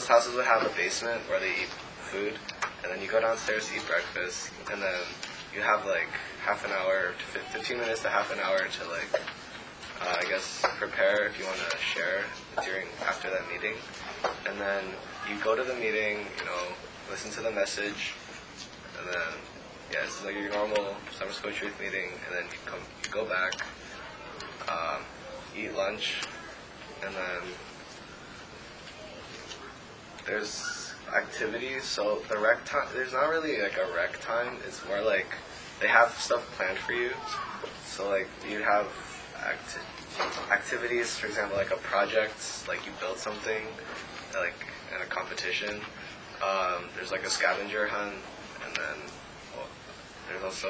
most houses would have a basement where they eat food, and then you go downstairs to eat breakfast, and then you have like half an hour to 15 minutes to half an hour to like, I guess, prepare if you want to share after that meeting. And then you go to the meeting, listen to the message, and then, it's like your normal summer school truth meeting, and then you go back, eat lunch, and then there's activities. So the rec time, there's not really like a rec time. It's more like they have stuff planned for you. So like you'd have activities, for example, like a project, like you build something, like in a competition. There's like a scavenger hunt, and then there's also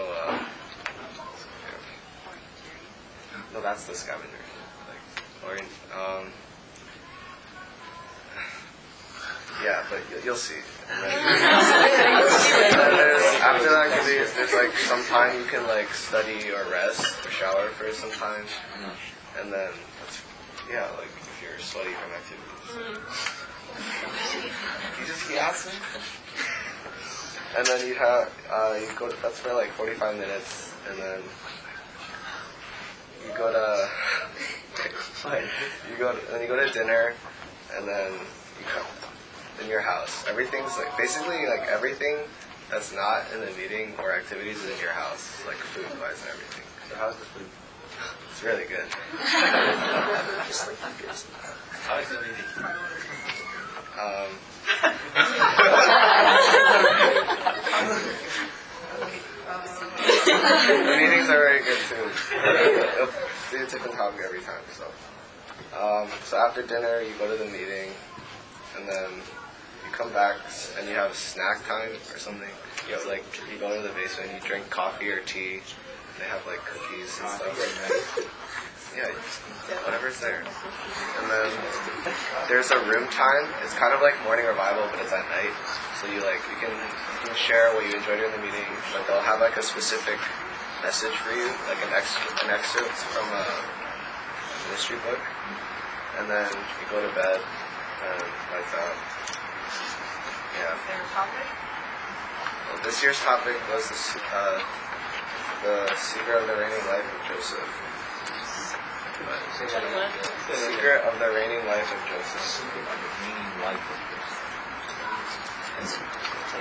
no, that's the scavenger. But you'll see. And then after the activities, there's like some time you can like study or rest or shower for some time, and then like if you're sweaty from activities, you just keep asking. And then you go. That's for like 45 minutes, and then you go to you go to dinner, and then you come in your house. Everything's like basically like everything that's not in the meeting or activities is in your house, like food wise and everything. So how's the food? It's really good. How is the meeting? The meetings are very good too. It's a different topic every time. So after dinner, you go to the meeting, and then you come back and you have snack time or something. You go to the basement, you drink coffee or tea. They have like cookies and stuff. Yeah, whatever's there. And then there's a room time. It's kind of like morning revival, but it's at night. So you can share what you enjoyed during the meeting, but they'll have like a specific message for you, like an excerpt from a ministry book. And then you go to bed and lights out. Yeah. Is there a topic? Well, this year's topic was the secret of the reigning life of Joseph. The secret of the reigning life of Joseph. Secret of the reigning life of Joseph.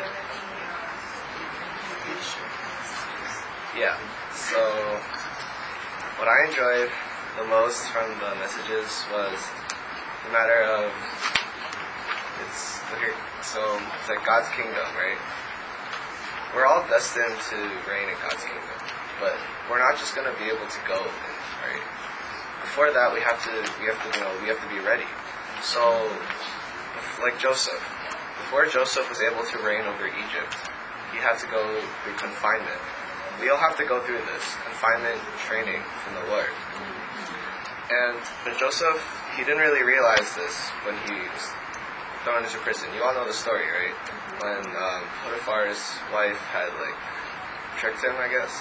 Yeah. So, what I enjoyed the most from the messages was the matter of it's like God's kingdom, right? We're all destined to reign in God's kingdom, but we're not just going to be able to go in, right? Before that, we have to be ready. So, like Joseph, before Joseph was able to reign over Egypt, he had to go through confinement. We all have to go through this confinement training from the Lord. But Joseph, he didn't really realize this when he was thrown into prison. You all know the story, right? When Potiphar's wife had tricked him, I guess.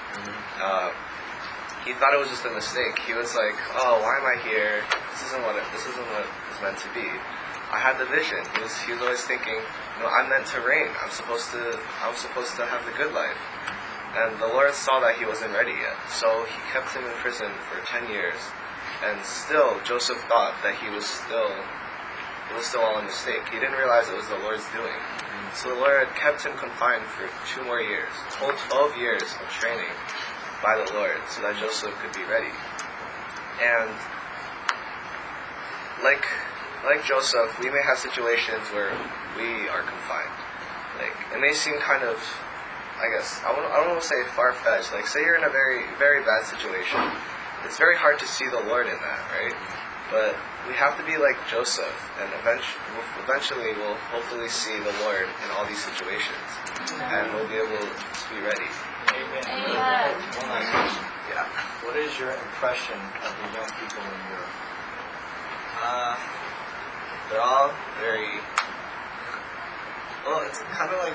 He thought it was just a mistake. He was like, "Oh, why am I here? This isn't what it's meant to be." I had the vision. He was always thinking, I'm meant to reign. I'm supposed to have the good life. And the Lord saw that he wasn't ready yet, so he kept him in prison for 10 years. And still, Joseph thought that it was still all a mistake. He didn't realize it was the Lord's doing. So the Lord kept him confined for 2 more years, whole 12 years of training by the Lord, so that Joseph could be ready. And like Joseph, we may have situations where we are confined. It may seem kind of, I don't want to say far-fetched. Say you're in a very, very bad situation. It's very hard to see the Lord in that, right? But we have to be like Joseph, and eventually we'll hopefully see the Lord in all these situations, and we'll be able to be ready. Amen. Amen. One last question. Yeah. What is your impression of the young people in Europe? They're all very... Well, it's kind of like...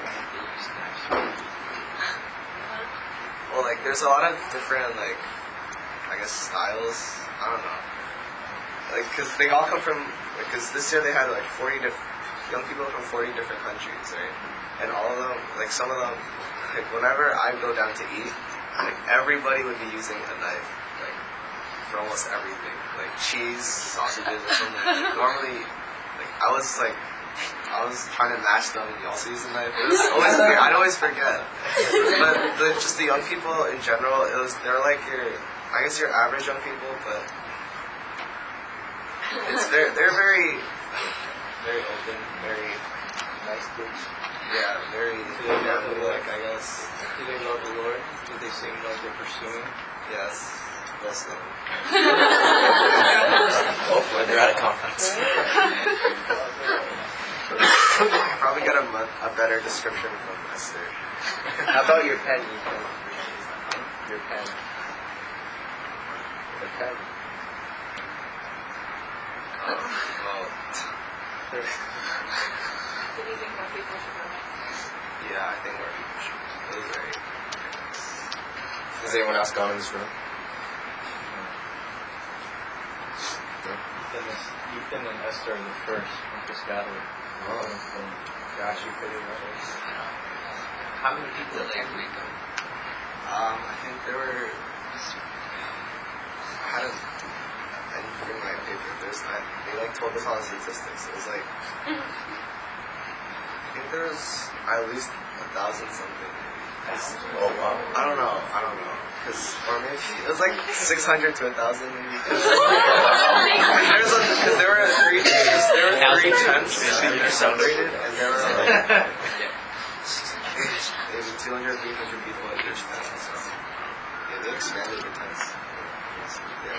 Well, there's a lot of different, styles. I don't know. Because they all come from... Because this year they had, 40 young people from 40 different countries, right? And all of them, like some of them, like whenever I go down to eat, like everybody would be using a knife, like for almost everything, like cheese, sausages, or something. Like, normally, like I was trying to match them, and you also use a knife. It was always weird. I'd always forget. But just the young people in general, they're like I guess your average young people, but they're very open, very Nice kids. yeah, very family-like, I guess. Do they love the Lord? Do they seem like they're pursuing? Yes, most of them. Hopefully they're at a conference. Probably get a better description from Esther. How about your pen, Ethan? Your pen. The pen. Well, Did you think more people should run it? yeah, I think more people should. It was very. Has anyone else gone in this room? Ethan and Esther are the first from Piscataway. From Josh, you could have. How many people did they agree to? I think there were. I didn't bring my paper. They told us all the statistics. It was like. I think there was at least 1,000 something. Oh wow. I don't know. Or maybe it was like 600 to 1,000 maybe. Because there were three tents that are separated, and there were like maybe 200, 300 people at each tent. So yeah, they expanded the tents. Yeah.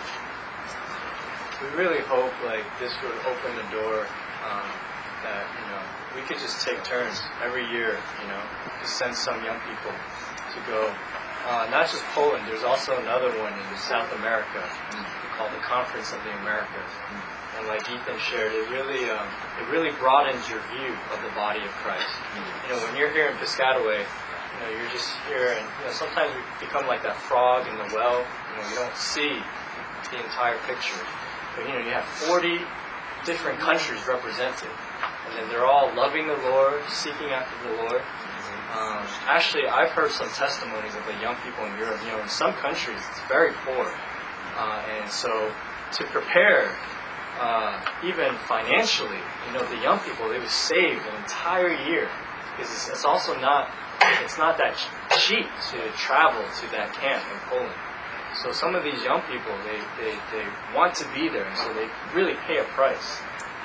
We really hope like this would open the door that we could just take turns every year, to send some young people to go. Not just Poland. There's also another one in South America called the Conference of the Americas. And like Ethan shared, it really broadens your view of the body of Christ. When you're here in Piscataway, you're just here, and sometimes we become like that frog in the well. You don't see the entire picture. But you have 40 different countries represented, and then they're all loving the Lord, seeking after the Lord. Actually, I've heard some testimonies of the young people in Europe. In some countries, it's very poor, and so to prepare, even financially, the young people, they would save an entire year, because it's also not that cheap to travel to that camp in Poland. So some of these young people, they want to be there, and so they really pay a price.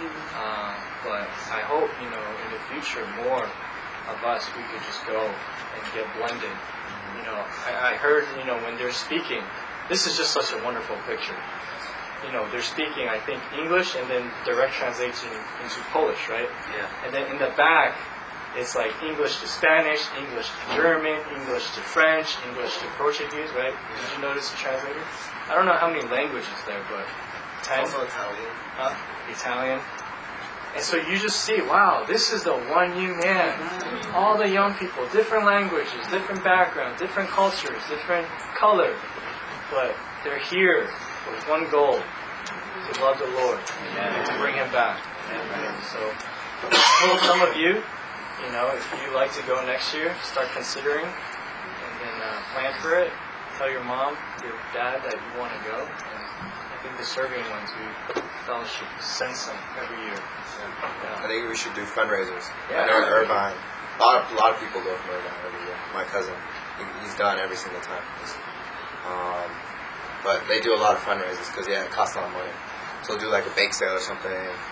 But I hope, in the future, more of us, we could just go and get blended. I heard, when they're speaking, this is just such a wonderful picture. They're speaking, I think, English, and then direct translation into Polish, right? Yeah. And then in the back, it's like English to Spanish, English to German, English to French, English to Portuguese, right? Did you notice the translator? I don't know how many languages there, but 10? Also Italian. Italian. And so you just see, wow, this is the one new man. All the young people, different languages, different backgrounds, different cultures, different color. But they're here with one goal, to love the Lord and to bring Him back. And so, some of you, if you like to go next year, start considering, and then plan for it. Tell your mom, your dad that you want to go. And I think the serving ones, we fellowship send some every year. I think we should do fundraisers. Yeah. I know in Irvine, a lot of people go from Irvine every year. My cousin, he's gone every single time. But they do a lot of fundraisers because it costs a lot of money. So they'll do like a bake sale or something.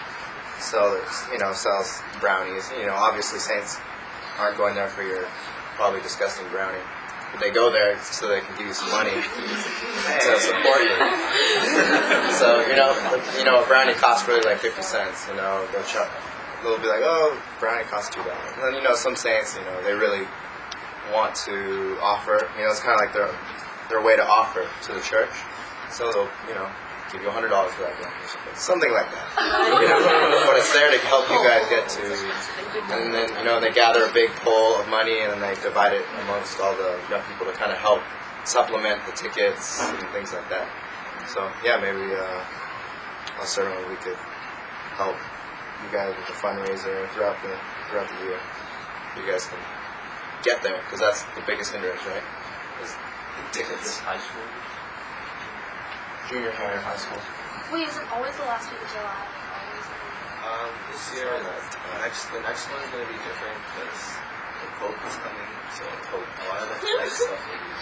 Sells brownies. Obviously saints aren't going there for your probably disgusting brownie. But they go there so they can give you some money to support you. So, a brownie costs really like 50 cents. They'll be like, oh, brownie costs $2. And then, some saints, they really want to offer. It's kind of like their way to offer to the church. So they'll, give you $100 for that brownie or something like that. But it's there to help you guys get to. And then, they gather a big pool of money and then they divide it amongst all the young people to kind of help supplement the tickets and things like that. So, yeah, maybe certainly we could help you guys with the fundraiser throughout the year. You guys can get there, because that's the biggest hindrance, right? Is tickets. High school? Junior high or high school. Wait, is it always the last week of July? This year, the next one is going to be different because the Pope is coming, so a lot of the flight stuff will be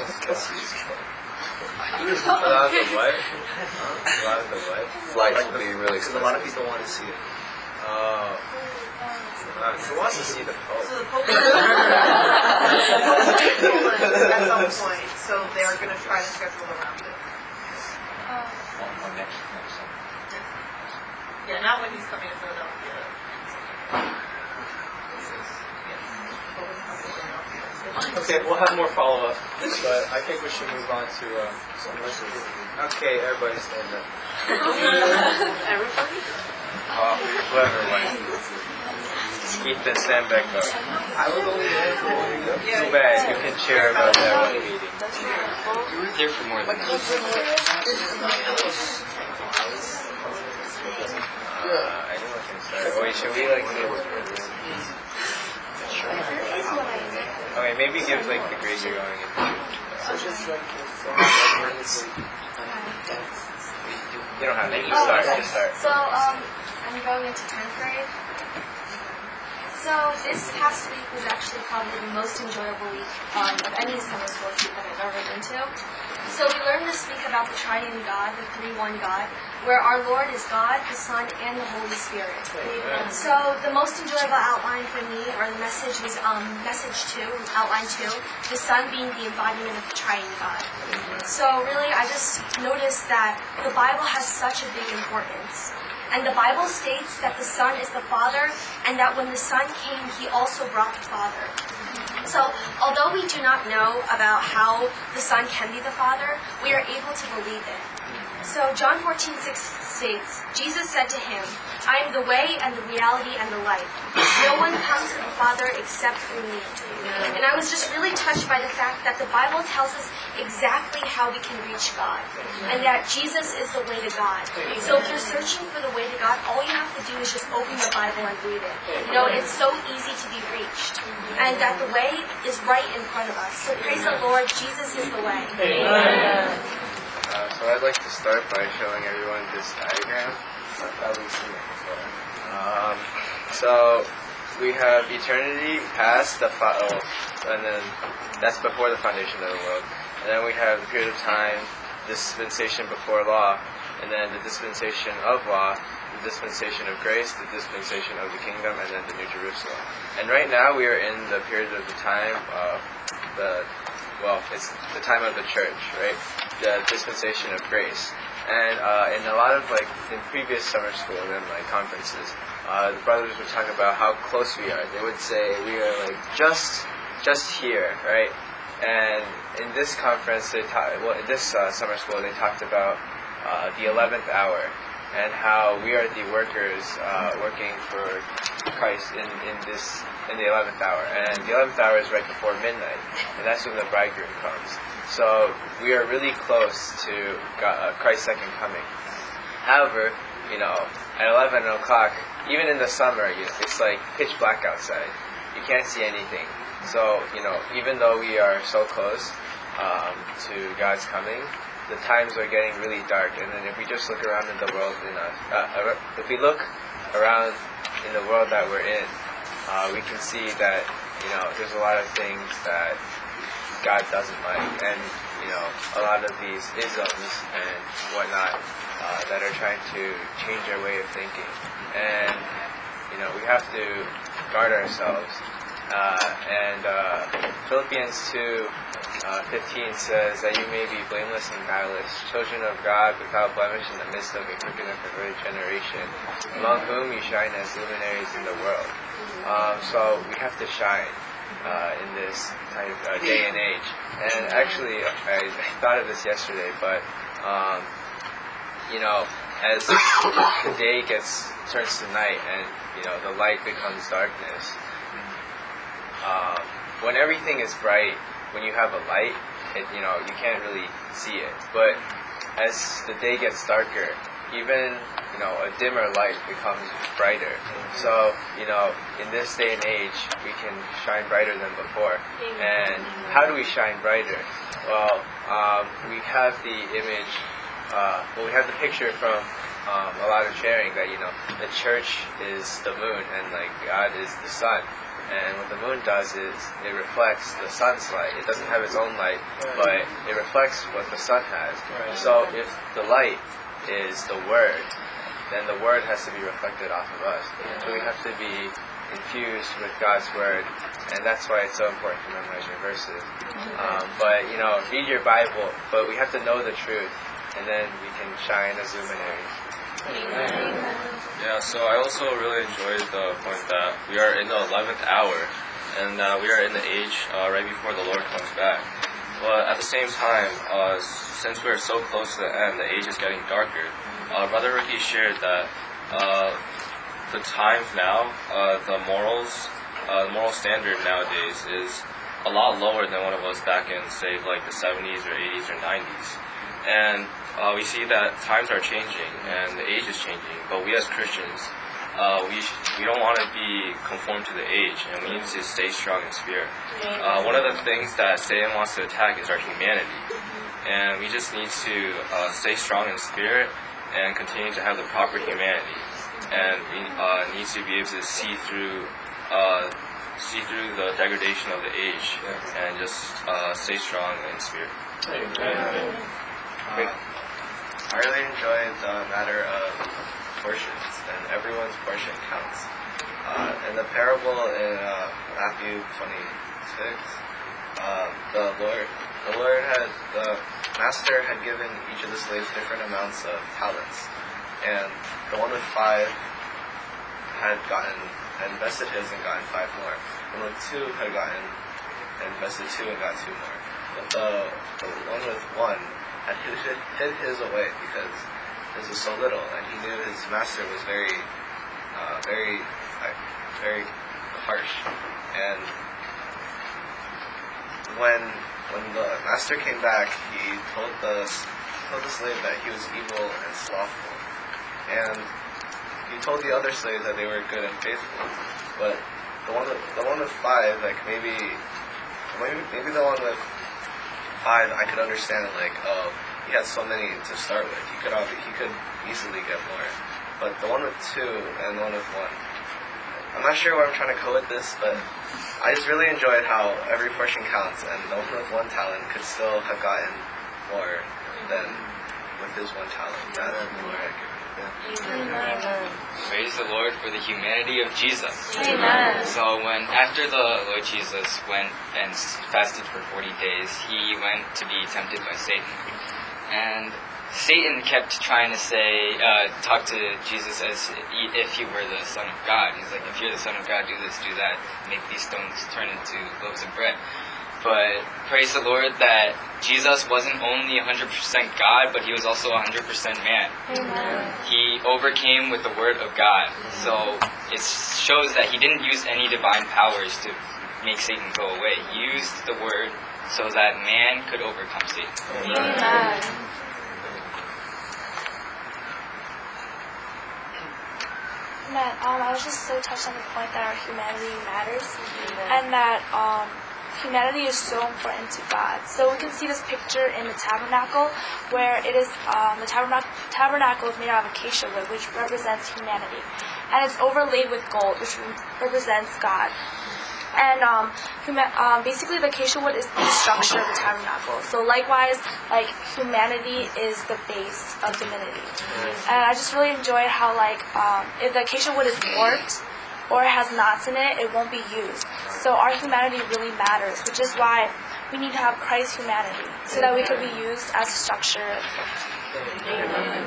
a lot of the what? A lot of the what? Flights will be really Because expensive. a lot of people want to see it. Who wants to see the Pope? So the Pope is in Poland at some point, so they're going to try to schedule around it. Or next summer. Yeah, not when he's coming to Philadelphia. Okay, we'll have more follow-up, but I think we should move on to some questions. Okay, everybody stand up. Everybody? Whoever went. Ethan, stand back up. I was only there for 1 week. Too bad, you can share about that one meeting. You were there for more than that. I know what I'm saying. Wait, should we like do Okay, maybe give like the grade you're going into. You don't have to. You start. Just start. So, I'm going into 10th grade. So, this past week was actually probably the most enjoyable week of any summer school week that I've ever been to. So, we learned this week about the Triune God, the 3-1 God, where our Lord is God, the Son, and the Holy Spirit. So, the most enjoyable outline for me, or the message, was message 2, outline 2, the Son being the embodiment of the Triune God. So, really, I just noticed that the Bible has such a big importance. And the Bible states that the Son is the Father, and that when the Son came, He also brought the Father. So, although we do not know about how the Son can be the Father, we are able to believe it. So, John 14:6 states, Jesus said to him, I am the way and the reality and the life. No one comes to the Father except through me. And I was just really touched by the fact that the Bible tells us exactly how we can reach God, and that Jesus is the way to God. So if you're searching for the way to God, all you have to do is just open the Bible and read it. You know, it's so easy to be reached, and that the way is right in front of us. So praise the Lord, Jesus is the way. Amen. So I'd like to start by showing everyone this diagram. So we have eternity past and then that's before the foundation of the world. And then we have the period of time, dispensation before law, and then the dispensation of law, the dispensation of grace, the dispensation of the kingdom, and then the New Jerusalem. And right now we are in the period of the time of it's the time of the church, right? The dispensation of grace. And in a lot of in previous summer school and conferences, the brothers would talk about how close we are. They would say we are just here, right? And in this conference, in this summer school, they talked about the 11th hour and how we are the workers working for Christ in the 11th hour. And the 11th hour is right before midnight, and that's when the bridegroom comes. So we are really close to Christ's second coming. However, at 11 o'clock, even in the summer, it's like pitch black outside. You can't see anything. So, even though we are so close to God's coming, the times are getting really dark. And then if we just look around in the world, if we look around in the world that we're in, we can see that, there's a lot of things that God doesn't like, and a lot of these isms and whatnot that are trying to change our way of thinking, and we have to guard ourselves. And Philippians 2:15 says that you may be blameless and guileless, children of God without blemish in the midst of a crooked and perverted generation, among whom you shine as luminaries in the world. So we have to shine in this type of day and age. And actually, I thought of this yesterday, but as the day turns to night and the light becomes darkness, when everything is bright, when you have a light, you can't really see it. But as the day gets darker, even a dimmer light becomes brighter. So in this day and age, we can shine brighter than before. And how do we shine brighter? Well, we have the image. We have the picture from a lot of sharing that the church is the moon and God is the sun. And what the moon does is it reflects the sun's light. It doesn't have its own light, but it reflects what the sun has. So if the light is the Word, then the Word has to be reflected off of us. So we have to be infused with God's Word, and that's why it's so important to memorize your verses. But read your Bible, but we have to know the truth, and then we can shine as luminaries. Yeah, so I also really enjoyed the point that we are in the 11th hour, and we are in the age right before the Lord comes back. But at the same time, since we're so close to the end, the age is getting darker. Brother Ricky shared that the times now, the moral standard nowadays is a lot lower than what it was back in, say, like the 70s or 80s or 90s. And we see that times are changing and the age is changing, but we as Christians, we don't want to be conformed to the age, and we need to stay strong in spirit. One of the things that Satan wants to attack is our humanity, and we just need to stay strong in spirit and continue to have the proper humanity, and we need to be able to see through the degradation of the age and just stay strong in spirit. I really enjoyed the matter of portions, and everyone's portion counts. In the parable in Matthew 26, the master had given each of the slaves different amounts of talents, and the one with 5 had invested his and gotten 5 more. The one with 2 had invested 2 and got 2 more. But the one with 1 had hid his away because his was so little, and he knew his master was very harsh. And when the master came back, he told the slave that he was evil and slothful, and he told the other slaves that they were good and faithful. But the one with 5, maybe the one with 5, I could understand he had so many to start with. He could easily get more. But the one with 2 and the one with 1, I'm not sure where I'm trying to go with this, but I just really enjoyed how every portion counts, and the one with 1 talent could still have gotten more than with his 1 talent. That's more accurate. Amen. Praise the Lord for the humanity of Jesus. Amen. So after the Lord Jesus went and fasted for 40 days, he went to be tempted by Satan. And Satan kept trying to talk to Jesus as if he were the Son of God. He's like, if you're the Son of God, do this, do that, make these stones turn into loaves of bread. But praise the Lord that Jesus wasn't only 100% God, but he was also 100% man. Amen. He overcame with the Word of God. So it shows that he didn't use any divine powers to make Satan go away. He used the Word so that man could overcome Satan. Amen. Matt, I was just so touched on the point that our humanity matters, and that humanity is so important to God. So we can see this picture in the tabernacle, where it is the tabernacle is made out of acacia wood, which represents humanity, and it's overlaid with gold, which represents God. And basically, the acacia wood is the structure of the tabernacle. So likewise, humanity is the base of divinity. And I just really enjoyed how if the acacia wood is warped or has knots in it, it won't be used. So our humanity really matters, which is why we need to have Christ's humanity, so that we could be used as a structure. Amen.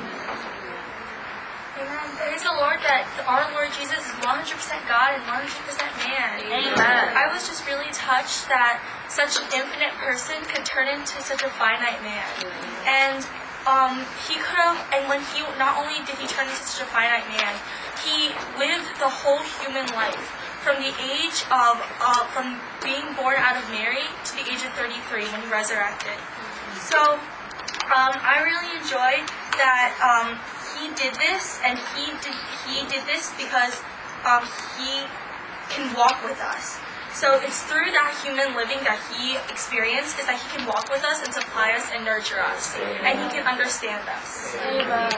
Praise the Lord that our Lord Jesus is 100% God and 100% man. Amen. I was just really touched that such an infinite person could turn into such a finite man. And he could have, and when he, not only did he turn into such a finite man, he lived the whole human life. From the age of, from being born out of Mary to the age of 33 when he resurrected. So, I really enjoyed that he did this, and he did this because he can walk with us. So it's through that human living that he experienced, is that he can walk with us and supply us and nurture us, and he can understand us. Amen.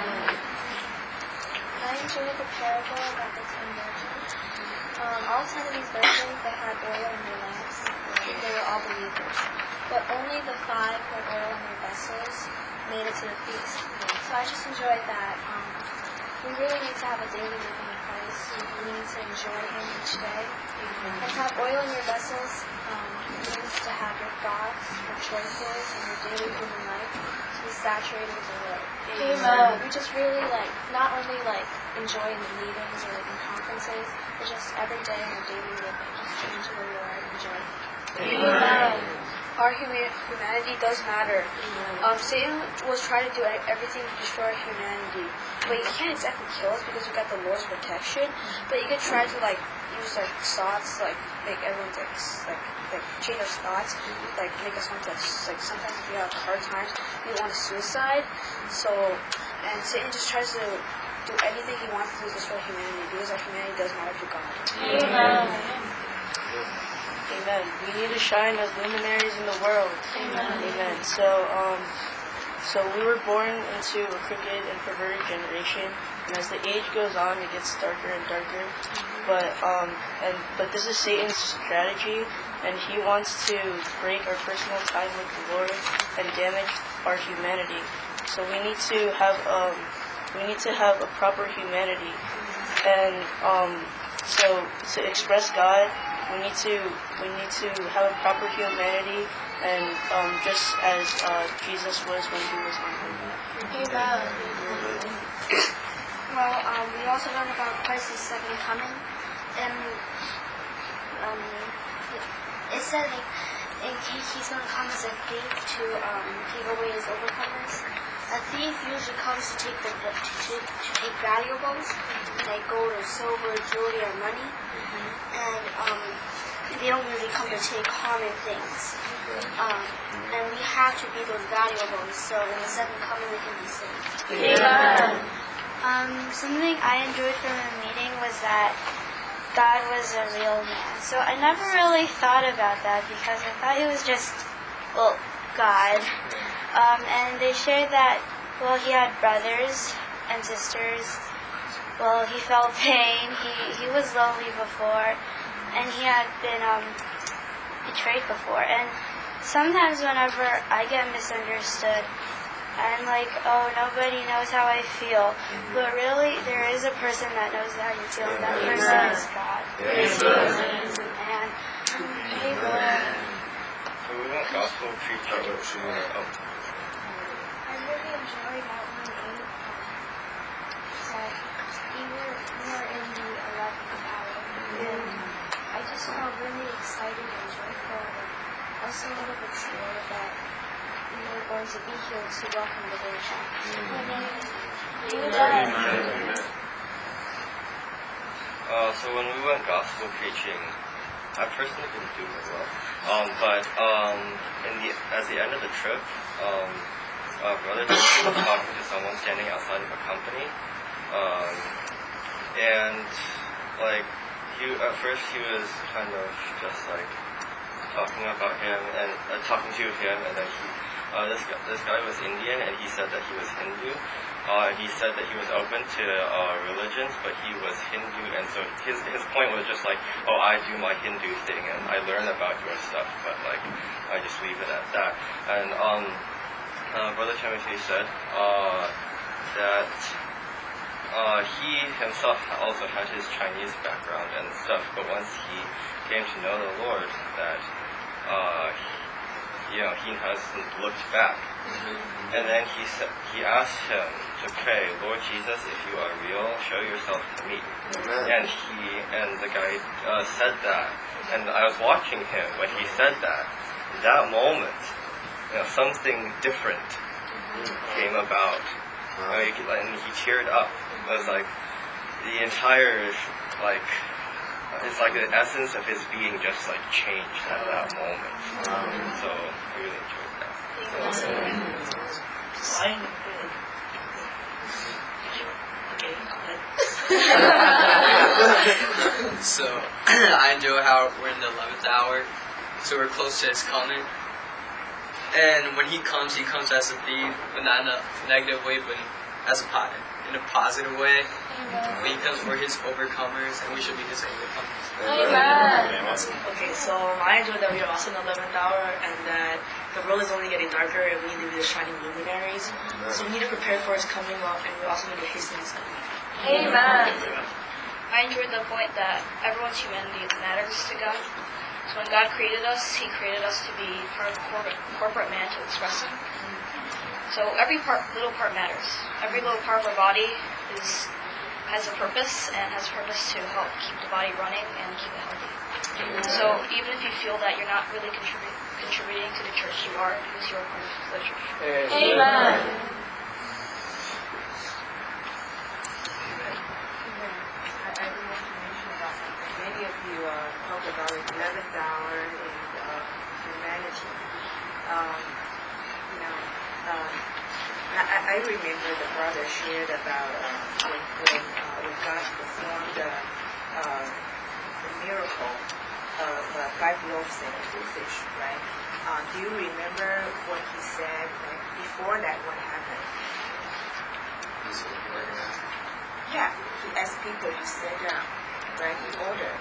I enjoyed the parable about the 10 virgins. All 10 of these virgins, they had oil in their lamps. They were all believers. But only the 5 who had oil in their vessels made it to the feast. So I just enjoyed that. We really need to have a daily living with Christ. We need to enjoy Him each day. And to have oil in your vessels means to have your thoughts, your choices, and your daily human life to be saturated with the Lord. We just really not only enjoy in the meetings or in conferences, but just every day in our daily living, just turn to the Lord and enjoy Him. Amen. Our humanity does matter. Satan was trying to do everything to destroy humanity, but he can't exactly kill us because we got the Lord's protection. But he could try to use thoughts, make everyone change our thoughts, make us want to sometimes if we have hard times, we want to suicide. So, and Satan just tries to do anything he wants to destroy humanity because our humanity does matter to God. Amen. Amen. We need to shine as luminaries in the world. Amen. So we were born into a crooked and perverted generation, and as the age goes on, it gets darker and darker. But this is Satan's strategy, and he wants to break our personal time with the Lord and damage our humanity. So we need to have a proper humanity, and so to express God, we need to have a proper humanity, and just as Jesus was when he was on earth. Amen. Well, we also learned about Christ's second coming, and it said he's going to come as a thief to take away his overcomers. A thief usually comes to take valuables, like gold or silver, jewelry or money, and they don't usually come to take common things. And we have to be those valuables, so in the second coming we can be saved. Amen. Something I enjoyed from the meeting was that God was a real man. So I never really thought about that because I thought he was just, God. And they shared that, he had brothers and sisters. He felt pain. He was lonely before. And he had been betrayed before. And sometimes whenever I get misunderstood, I'm like, nobody knows how I feel. But really, there is a person that knows how you feel, and that person is God. And amen. So we want gospel preaching. I really enjoyed Outline 8. That we were in the 11th hour. And I just felt really excited and joyful, and also a little bit scared that we were going to be here to welcome the Lord back. Amen. So when we went gospel preaching, I personally didn't do very well. But at the end of the trip, Brother Timothy was talking to someone standing outside of a company, and at first he was kind of just talking about him and talking to him, and then this guy was Indian, and he said that he was Hindu. He said that he was open to religions, but he was Hindu, and so his point was just I do my Hindu thing, and I learn about your stuff, but I just leave it at that. And Brother Timothy said that he himself also had his Chinese background and stuff, but once he came to know the Lord, that he hasn't looked back. And then he asked him to pray, Lord Jesus, if you are real, show yourself to me. And the guy said that, and I was watching him when he said that. In that moment, something different came about, and he teared up. It was the entire it's the essence of his being just changed at that moment. So I really enjoyed that. So I enjoy how we're in the 11th hour, so we're close to His coming. And when He comes as a thief, but not in a negative way, but in a positive way. When He comes, we're His overcomers, and we should be His overcomers. Amen. Okay, so I enjoy that we are also in the 11th hour, and that the world is only getting darker, and we need to be the shining luminaries. So we need to prepare for His coming up, and we also need to hasten His coming. Amen. I enjoyed the point that everyone's humanity matters to God. So when God created us, He created us to be part of the corporate man to express Him. So every little part matters. Every little part of our body has a purpose and has a purpose to help keep the body running and keep it healthy. So even if you feel that you're not really contributing to the church, you are, because you are part of the church. Amen. I want to mention about something. Many of you talk about the 11th hour and humanity. I remember the brother shared about when God performed the miracle of 5 loaves and 2 fish, right? Do you remember what he said before that? What happened? Yeah, he asked people to sit down, right? He ordered.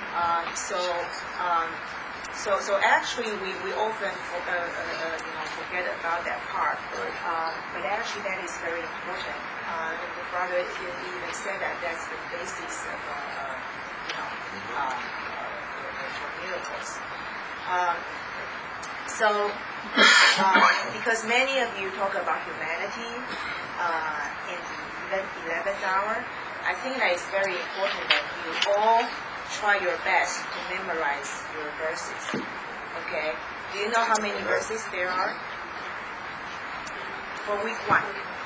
So actually, we often forget about that part. But actually, that is very important. The brother even said that that's the basis of for miracles. Because many of you talk about humanity in the 11th hour, I think that it's very important that you all try your best to memorize your verses. Okay? Do you know how many verses there are? For week 1?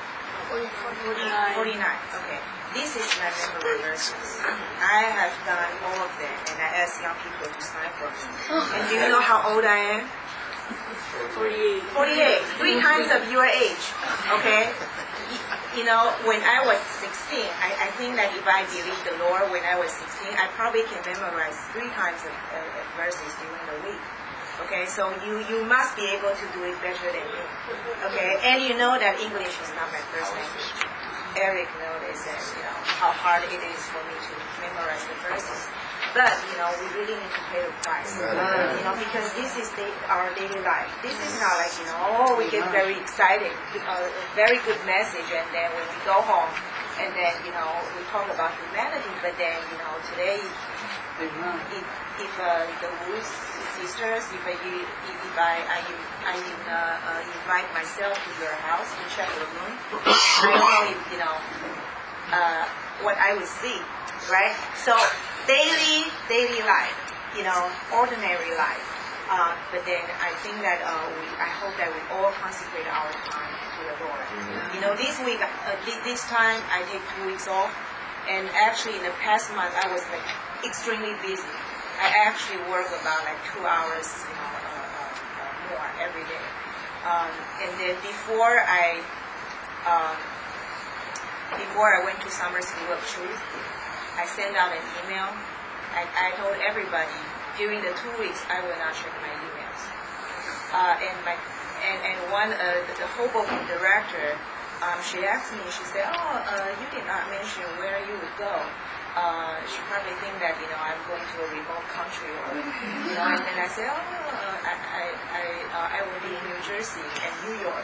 49. Okay. This is my memory verses. I have done all of them, and I asked young people to sign for me. And do you know how old I am? 48. 3 times of your age. Okay? When I was 16, I think that if I believed the Lord when I was 16, I probably can memorize 3 times of verses during the week. Okay, so you must be able to do it better than me. Okay, and you know that English is not my first language. Eric knows this, and how hard it is for me to memorize the verses. But we really need to pay the price. Because this is our daily life. This is not like we get very excited, a very good message, and then when we go home, and then we talk about humanity. But then today, if the Woods sisters, if I invite myself to your house to check the room, I don't know if what I would see, right? So daily life, ordinary life. But then I think that I hope that we all consecrate our time to the Lord. This week, this time I take 2 weeks off, and actually in the past month I was extremely busy. I actually work about 2 hours more every day. And then before I went to Summer School of Truth, I sent out an email. I told everybody during the 2 weeks I will not check my emails. And one the Hoboken director, she asked me. She said, you did not mention where you would go." She probably think that I'm going to a remote country, or and then I said, I will be in New Jersey and New York.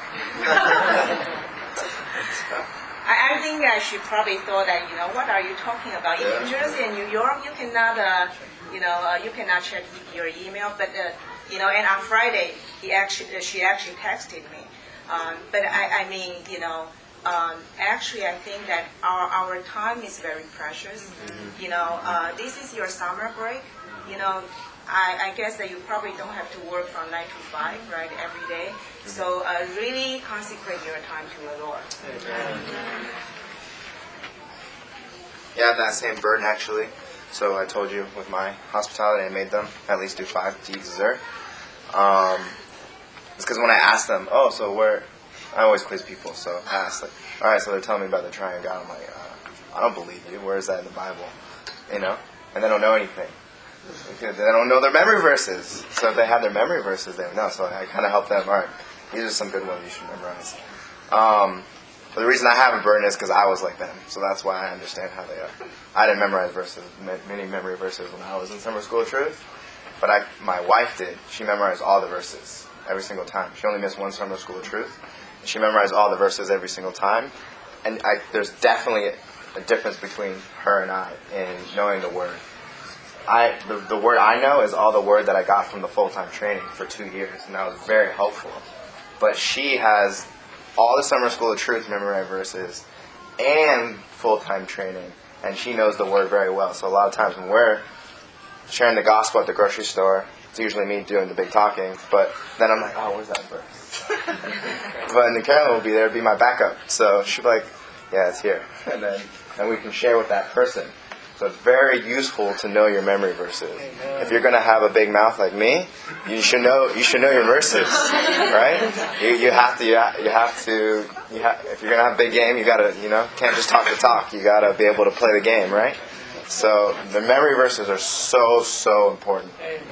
I think that she probably thought that what are you talking about? In New Jersey and New York, you cannot you cannot check your email. But and on Friday she actually texted me. But I mean actually, I think that our time is very precious. This is your summer break. I guess that you probably don't have to work from 9 to 5, right, every day. So really consecrate your time to the Lord. Yeah, I have that same burden actually. So I told you with my hospitality, I made them at least do 5 to eat dessert. It's because when I asked them, so where... I always quiz people, so I asked, all right, so they're telling me about the triune God. I'm like, I don't believe you. Where is that in the Bible? and they don't know anything. Because they don't know their memory verses. So if they had their memory verses, they would know. So I kind of help them. All right, these are some good ones you should memorize. But the reason I haven't burned is because I was like them. So that's why I understand how they are. I didn't memorize many memory verses when I was in Summer School of Truth. But my wife did. She memorized all the verses every single time. She only missed one Summer School of Truth. She memorized all the verses every single time. And there's definitely a difference between her and I in knowing the Word. The Word I know is all the Word that I got from the full-time training for 2 years. And that was very helpful. But she has all the Summer School of Truth memorized verses and full-time training. And she knows the Word very well. So a lot of times when we're sharing the gospel at the grocery store, it's usually me doing the big talking. But then I'm like, oh, where's that verse? But then Carolyn will be there to be my backup. So she'll be like, yeah, it's here. And then we can share with that person. So it's very useful to know your memory verses. If you're going to have a big mouth like me, you should know your verses, right? You have to. If you're going to have a big game, you got to, can't just talk the talk. You got to be able to play the game, right? So the memory verses are so important.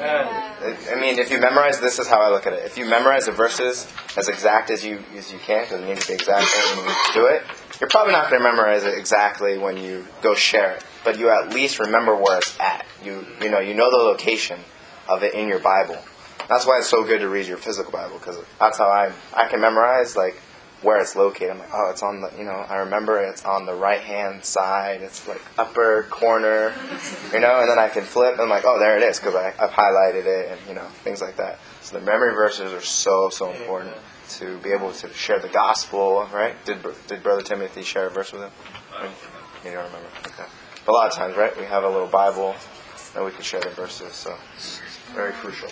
I mean, if you memorize, this is how I look at it. If you memorize the verses as exact as you can, because it needs to be exact when you do it, you're probably not going to memorize it exactly when you go share it. But you at least remember where it's at. You know the location of it in your Bible. That's why it's so good to read your physical Bible, because that's how I can memorize where it's located. I'm like, oh, it's on the, I remember it's on the right-hand side. It's like upper corner, and then I can flip, and I'm like, oh, there it is, because I've highlighted it, and, things like that. So the memory verses are so important to be able to share the gospel, right? Did Brother Timothy share a verse with him? You don't remember? Okay. But a lot of times, right, we have a little Bible, and we can share the verses, so it's very crucial.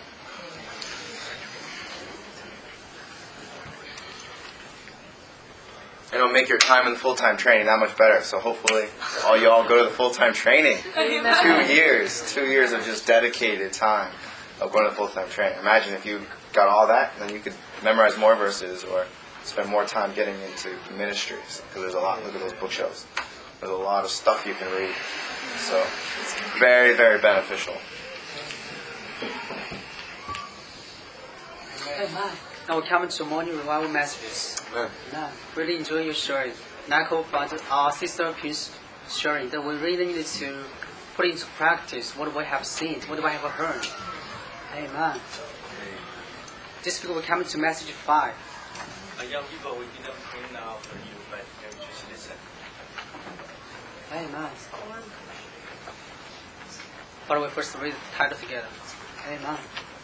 And it'll make your time in the full-time training that much better. So hopefully all y'all go to the full-time training. 2 years. 2 years of just dedicated time of going to full-time training. Imagine if you got all that, then you could memorize more verses or spend more time getting into ministries. Because there's a lot. Look at those bookshelves. There's a lot of stuff you can read. So it's very, very beneficial. Now we come to morning revival messages. Really enjoy your sharing. Echo about our sister Pin's sharing that we really need to put into practice what we have seen, what we have heard. Amen. This week we come to message 5. Young people, we didn't pray now for you, but you just listen. Amen. But we first read the title together. Amen.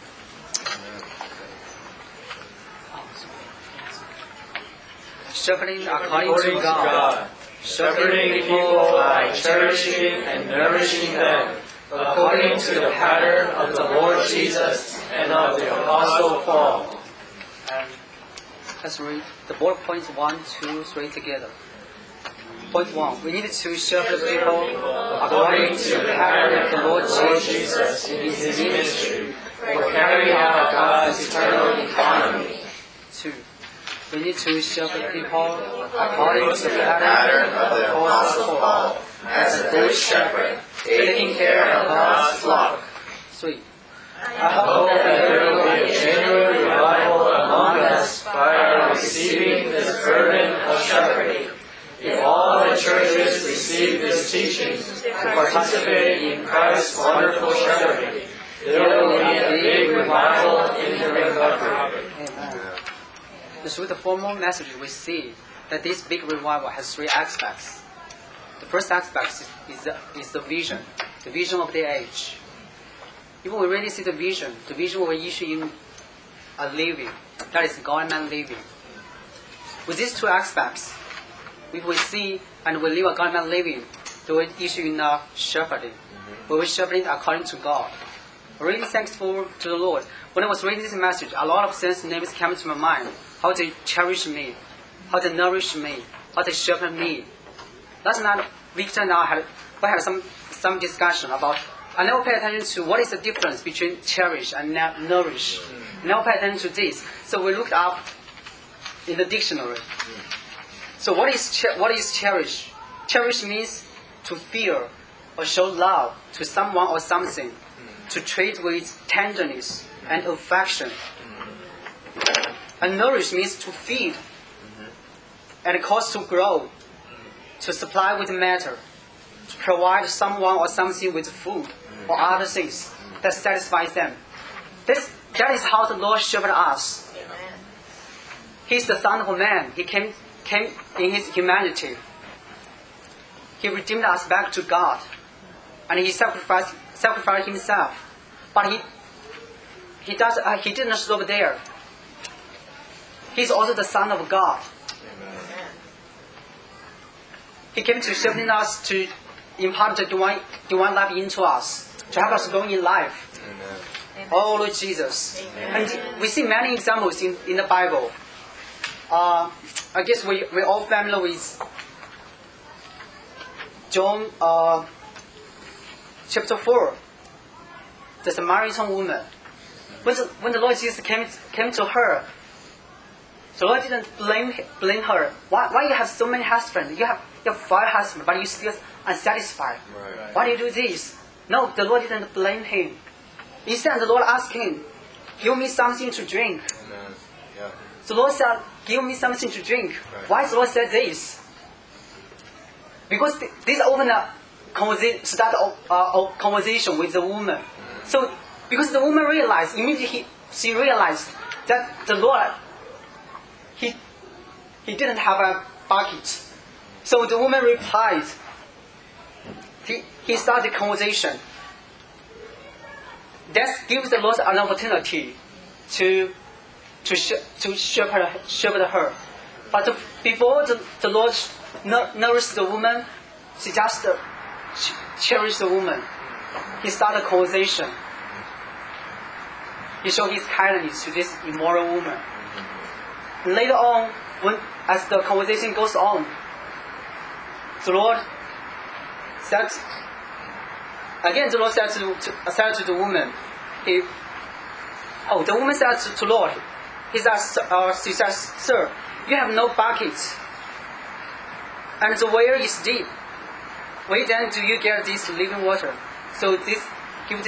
Shepherding according to God. Shepherding people by cherishing and nourishing them according to the pattern of the Lord Jesus and of the Apostle Paul. Let's read the bullet points 1, 2, 3 together. Point 1. We need to shepherd people according to the pattern of the Lord Jesus in His ministry for carrying out God's eternal economy. 2. We need to shepherd people according to the pattern of the Apostle Paul as a good shepherd, taking care of God's flock. 3. I hope that there will be a genuine revival among us by our receiving this burden of shepherding. If all the churches receive this teaching to participate in Christ's wonderful shepherding, there will be a big revival in the recovery. Through the formal message, we see that this big revival has 3 aspects. The first aspect is the vision of the age. If we really see the vision will issue in a living, that is God-man living. With these 2 aspects, if we see and we live a God-man living, they will issue in a shepherding. We will shepherd according to God. Really thankful to the Lord. When I was reading this message, a lot of sense names came to my mind. How to cherish me, how to nourish me, how to shepherd me. Last night, Victor and I had some discussion about. I never pay attention to what is the difference between cherish and nourish. Never pay attention to this. So we looked up in the dictionary. So what is cherish? Cherish means to fear, or show love to someone or something, to treat with tenderness and affection. And nourish means to feed, and cause to grow, to supply with matter, to provide someone or something with food or other things that satisfies them. That is how the Lord shepherded us. He is the Son of Man. He came in His humanity. He redeemed us back to God, and He sacrificed Himself. But He didn't stop there. He is also the Son of God. He came to shepherd us, to impart the divine life into us, to help us go in life. Amen. Oh, Lord Jesus. Amen. And we see many examples in the Bible. I guess we're all familiar with John chapter 4, the Samaritan woman. When the Lord Jesus came to her, the Lord didn't blame her. Why you have so many husbands? You have 5 husbands, but you still unsatisfied. Right. Why do you do this? No, the Lord didn't blame him. Instead, the Lord asked him, "Give me something to drink." Amen. Yeah. The Lord said, "Give me something to drink." Right. Why the Lord said this? Because this opened a conversation with the woman. So, because the woman immediately she realized that the Lord, He didn't have a bucket. So the woman replied. He started the conversation. That gives the Lord an opportunity to shepherd her. But before the Lord nourished the woman, she just cherished the woman. He started a conversation. He showed His kindness to this immoral woman. And later on, as the conversation goes on, the Lord said, again the Lord said to the woman, the woman said to Lord, she says, "Sir, you have no bucket, and the well is deep. Where then do you get this living water?" So this give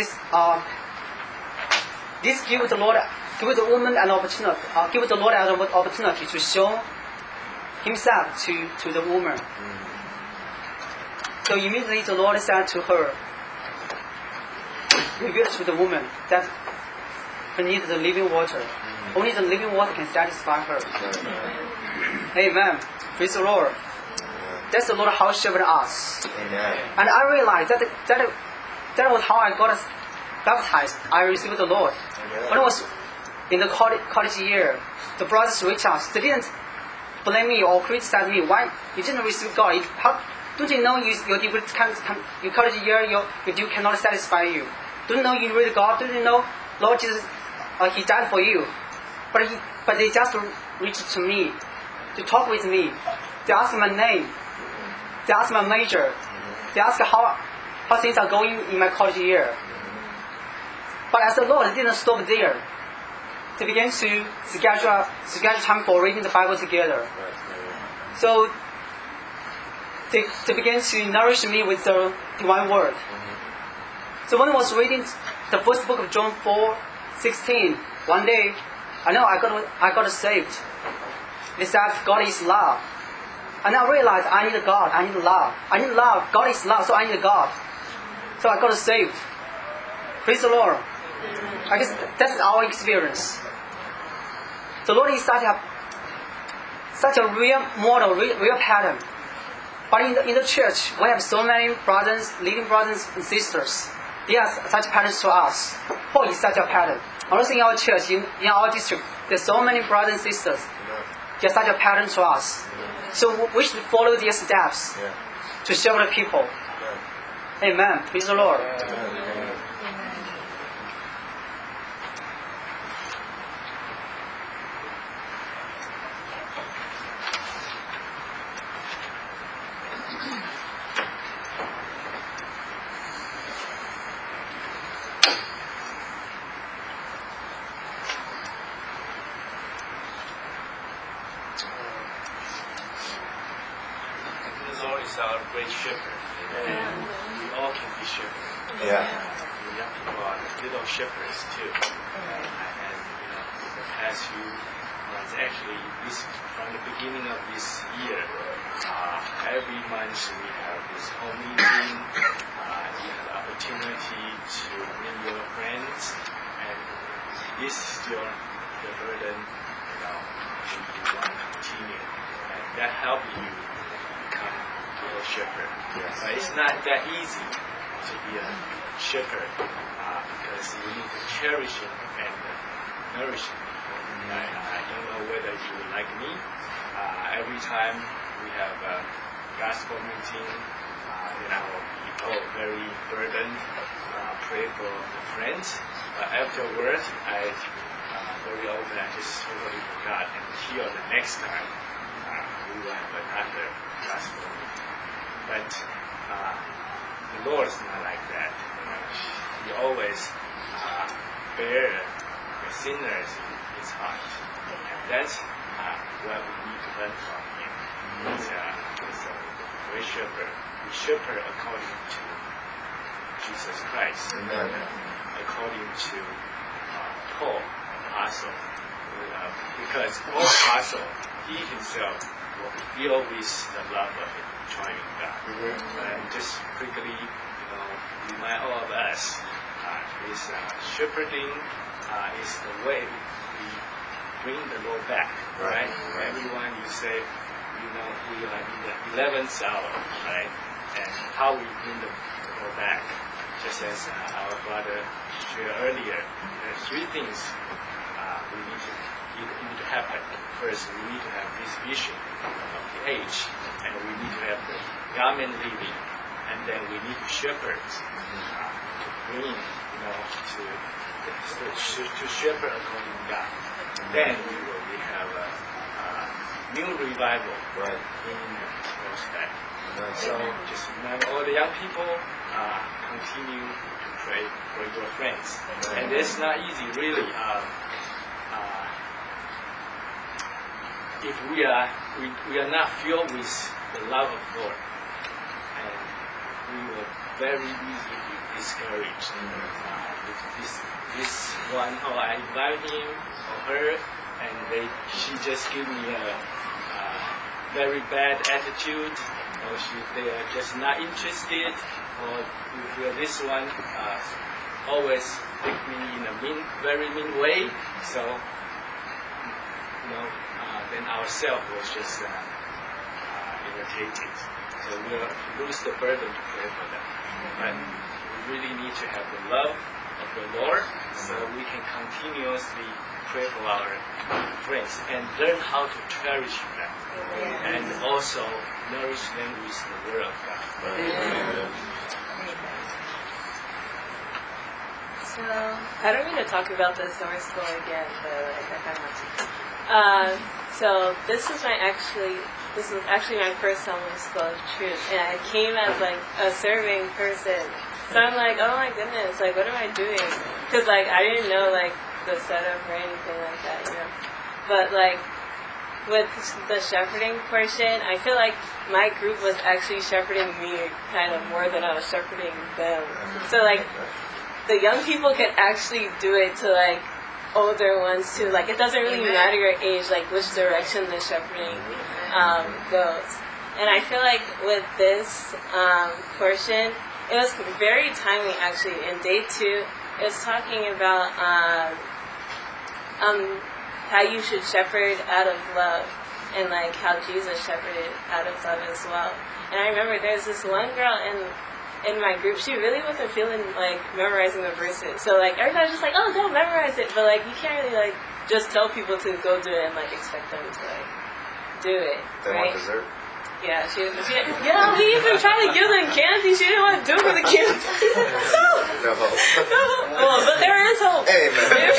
the woman an opportunity. Give the Lord an opportunity to show Himself to the woman. So immediately the Lord said to her, revealed to the woman that she needs the living water. Only the living water can satisfy her. Amen. Praise the Lord. That's the Lord how shepherd us. Amen. And I realized that was how I got baptized. I received the Lord. Amen. When I was in the college year, the brothers reached out. They didn't blame me or criticize me. Why you didn't receive God? Don't you know your degree your college year your degree cannot satisfy you? Don't you know you read God? Don't you know Lord Jesus He died for you? But they just reached to me to talk with me. They asked my name. They asked my major. They asked how things are going in my college year. But as the Lord didn't stop there. They began to schedule time for reading the Bible together. So they began to nourish me with the divine word. So when I was reading the first book of John 4:16, one day, I know I got saved. It says God is love. And I realized I need God, I need love. I need love, God is love, so I need God. So I got saved. Praise the Lord. I guess that's our experience. The Lord is such a real model, real pattern. But in the church, we have so many leading brothers and sisters. They are such patterns to us. Paul is such a pattern. Also in our church, in our district, there's so many brothers and sisters. They're such a pattern to us. So we should follow their steps to serve the people. Amen. Praise the Lord. The Lord is our great shepherd. And we all can be shepherds. Yeah. The young people are little shepherds too. And the past few months, actually, from the beginning of this year, every month we have this home meeting. You have the opportunity to meet your friends, and this is still the burden, if you want to continue. And that helps you become a shepherd. Yes. But it's not that easy to be a shepherd because you need to cherish him and nourish him. I don't know whether you would like me. Every time we have a gospel meeting, I will be very burdened, pray for the friends. Afterwards, very often I just totally forgot, and here the next time we will have another gospel meeting. But the Lord is not like that. He always bear the sinners in his heart. And that's what we need to learn from him. He's a great shepherd. We shepherd according to Jesus Christ. Amen. According to Paul, apostle. Because Paul, apostle, he himself will be filled with the love of the triune God. And just quickly, remind all of us, this shepherding is the way we bring the Lord back, right? Everyone, you say, we are in the 11th hour, right? And how we bring the Lord back, just as our brother shared earlier, there are three things we need to happen. First, we need to have this vision of the age, and we need to have the garment living, and then we need shepherds to bring, to shepherd according to God. Then we will have a new revival in prospect. So just remind all the young people, continue to pray for your friends. And it's not easy, really. If we are not filled with the love of God, and we will very easily be discouraged. This one, I invite him or her, and she just give me a very bad attitude, or they are just not interested, or you feel this one always take me in a very mean way. So, then ourselves was just irritated. So we'll lose the burden to pray for them. But we really need to have the love of the Lord, so we can continuously pray for our friends and learn how to cherish them, and also nourish them with the Word of God. So I don't mean to talk about the summer school again, but I kind of want to. So this was actually my first summer school of truth, and I came as a serving person. So I'm like, oh my goodness, what am I doing? Because I didn't know the setup or anything like that, But with the shepherding portion, I feel like my group was actually shepherding me kind of more than I was shepherding them. So the young people could actually do it to older ones too. It doesn't really matter your age, which direction the shepherding goes. And I feel like with this portion, it was very timely actually. In day 2, it was talking about how you should shepherd out of love, and how Jesus shepherded out of love as well. And I remember there's this one girl in my group, she really wasn't feeling memorizing the verses. So everybody's just oh, don't memorize it, but you can't really just tell people to go do it and expect them to do it. They right? want dessert. Yeah, we even tried to give them candy. She didn't want to do it for the candy. No hope. Well, but there is hope. Amen.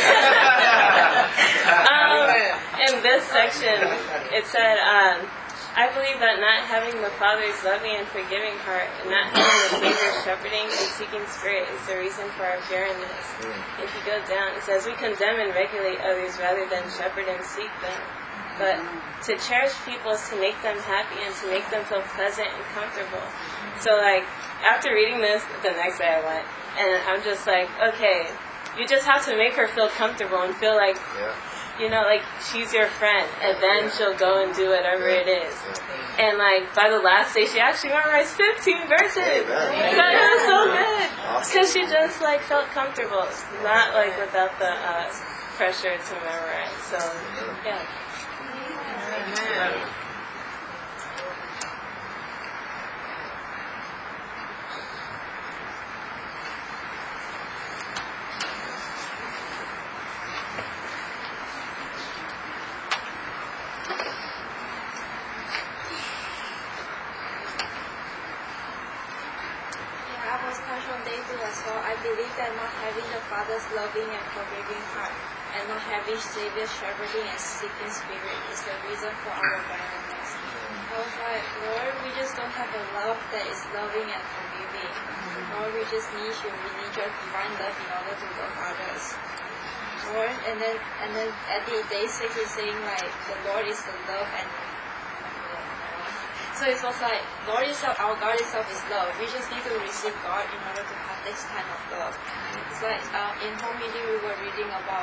In this section, it said, I believe that not having the Father's loving and forgiving heart, and not having the Savior's shepherding and seeking spirit is the reason for our barrenness. If you go down, it says, we condemn and regulate others rather than shepherd and seek them. but to cherish people is to make them happy and to make them feel pleasant and comfortable. So like after reading this, the next day I went, and I'm just like, okay, you just have to make her feel comfortable and feel like, like she's your friend, and then she'll go and do whatever it is. And like by the last day, she actually memorized 15 verses. So it was so good because she just like felt comfortable, not like without the pressure to memorize. So yeah. I believe that not having the Father's loving and forgiving heart and not having Savior's shepherding and seeking spirit is the reason for our barrenness. I was like, Lord, we just don't have a love that is loving and forgiving. Lord, we just need you. We need your divine love in order to love others. Lord, and then at the day 6 is saying like the Lord is the love and so it was like, Lord itself, our God itself is love. We just need to receive God in order to have this kind of love. It's like in home meeting we were reading about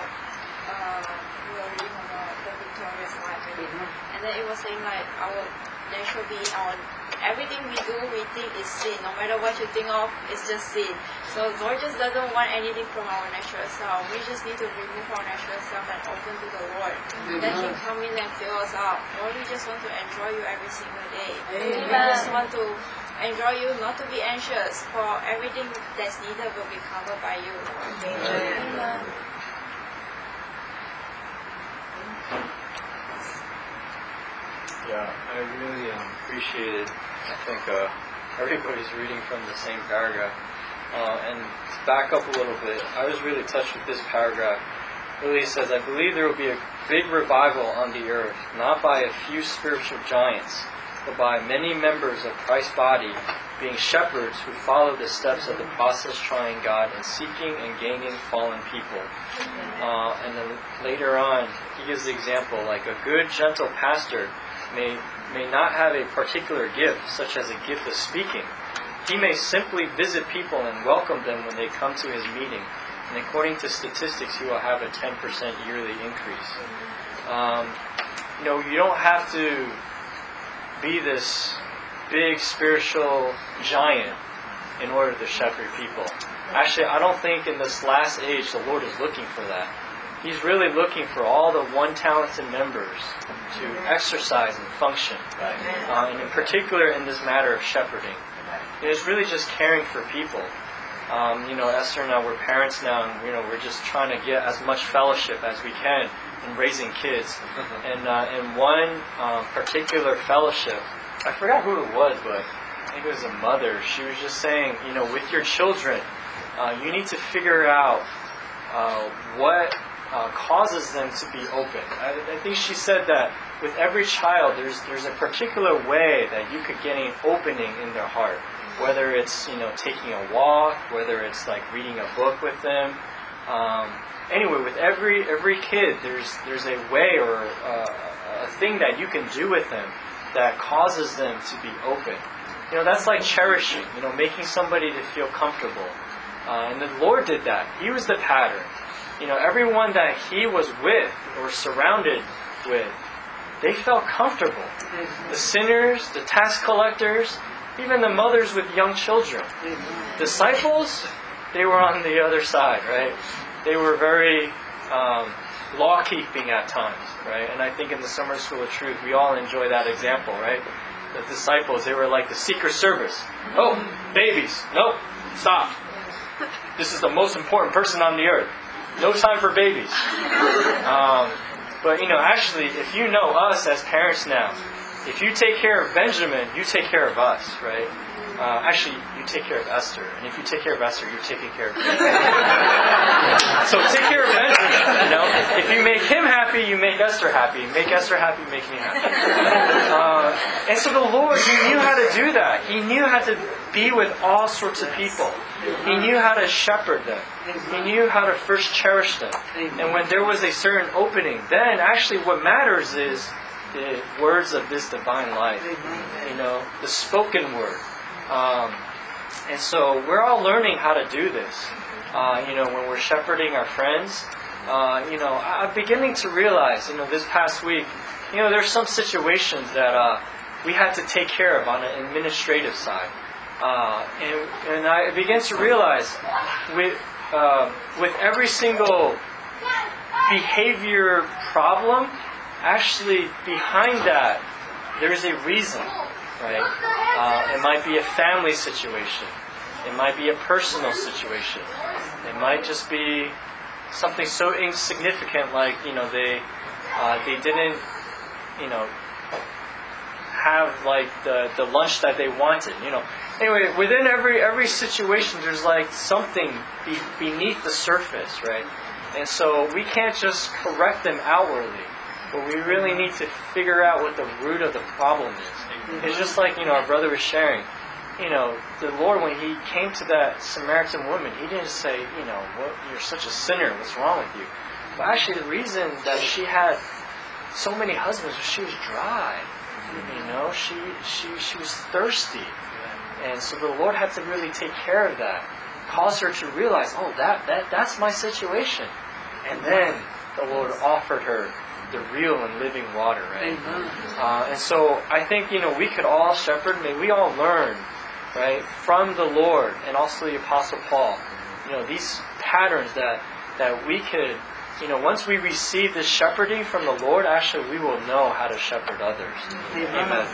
the victorious life, and then it was saying like there should be everything we do we think is sin. No matter what you think of, it's just sin. So Lord just doesn't want anything from our natural self. We just need to remove our natural self and open to the Lord. Let Him come in and fill us up. Lord, we just want to enjoy you every single day. We just want to enjoy you, not to be anxious, for everything that's needed will be covered by you, Lord. Amen. Yeah, I really appreciated, I think everybody's reading from the same paragraph. And to back up a little bit, I was really touched with this paragraph. It really says, I believe there will be a big revival on the earth, not by a few spiritual giants, but by many members of Christ's body being shepherds who follow the steps of the process-trying God and seeking and gaining fallen people. And then later on, he gives the example, like a good, gentle pastor may not have a particular gift, such as a gift of speaking. He may simply visit people and welcome them when they come to his meeting. And according to statistics, he will have a 10% yearly increase. You don't have to be this big spiritual giant in order to shepherd people. Actually, I don't think in this last age the Lord is looking for that. He's really looking for all the one-talented members to exercise and function. And in particular in this matter of shepherding. It's really just caring for people. Esther and I, we're parents now, and we're just trying to get as much fellowship as we can in raising kids. And in one particular fellowship, I forgot who it was, but I think it was a mother. She was just saying, with your children, you need to figure out what causes them to be open. I think she said that with every child, there's a particular way that you could get an opening in their heart. Whether it's taking a walk, whether it's like reading a book with them. Anyway, with every kid, there's a way or a thing that you can do with them that causes them to be open. That's like cherishing. Making somebody to feel comfortable. And the Lord did that. He was the pattern. Everyone that He was with or surrounded with, they felt comfortable. The sinners, the tax collectors, even the mothers with young children. Disciples, they were on the other side, right? They were very law-keeping at times, right? And I think in the Summer School of Truth, we all enjoy that example, right? The disciples, they were like the Secret Service. Oh, babies, nope, stop. This is the most important person on the earth. No time for babies. But actually, if you know us as parents now, if you take care of Benjamin, you take care of us, right? Actually, you take care of Esther. And if you take care of Esther, you're taking care of Benjamin. So take care of Benjamin, If you make him happy, you make Esther happy. Make Esther happy, make me happy. And so the Lord, He knew how to do that. He knew how to be with all sorts of people. He knew how to shepherd them. He knew how to first cherish them. And when there was a certain opening, then actually what matters is the words of this divine life. The spoken word. And so we're all learning how to do this. When we're shepherding our friends, I'm beginning to realize, this past week, there's some situations that we had to take care of on an administrative side. And I began to realize with every single behavior problem, actually behind that, there's a reason, right? It might be a family situation. It might be a personal situation. It might just be something so insignificant, like they didn't have like the lunch that they wanted. Anyway, within every situation, there's like something beneath the surface, right? And so we can't just correct them outwardly, but we really need to figure out what the root of the problem is. It's just like our brother was sharing. The Lord, when He came to that Samaritan woman, He didn't say, what, you're such a sinner, what's wrong with you? But actually the reason that she had so many husbands was she was dry. She was thirsty. And so the Lord had to really take care of that. Cause her to realize, that's my situation. And then the Lord offered her the real and living water, right? And so I think, we could all shepherd, may we all learn, right, from the Lord and also the Apostle Paul, these patterns that we could, once we receive this shepherding from the Lord, actually we will know how to shepherd others. Amen.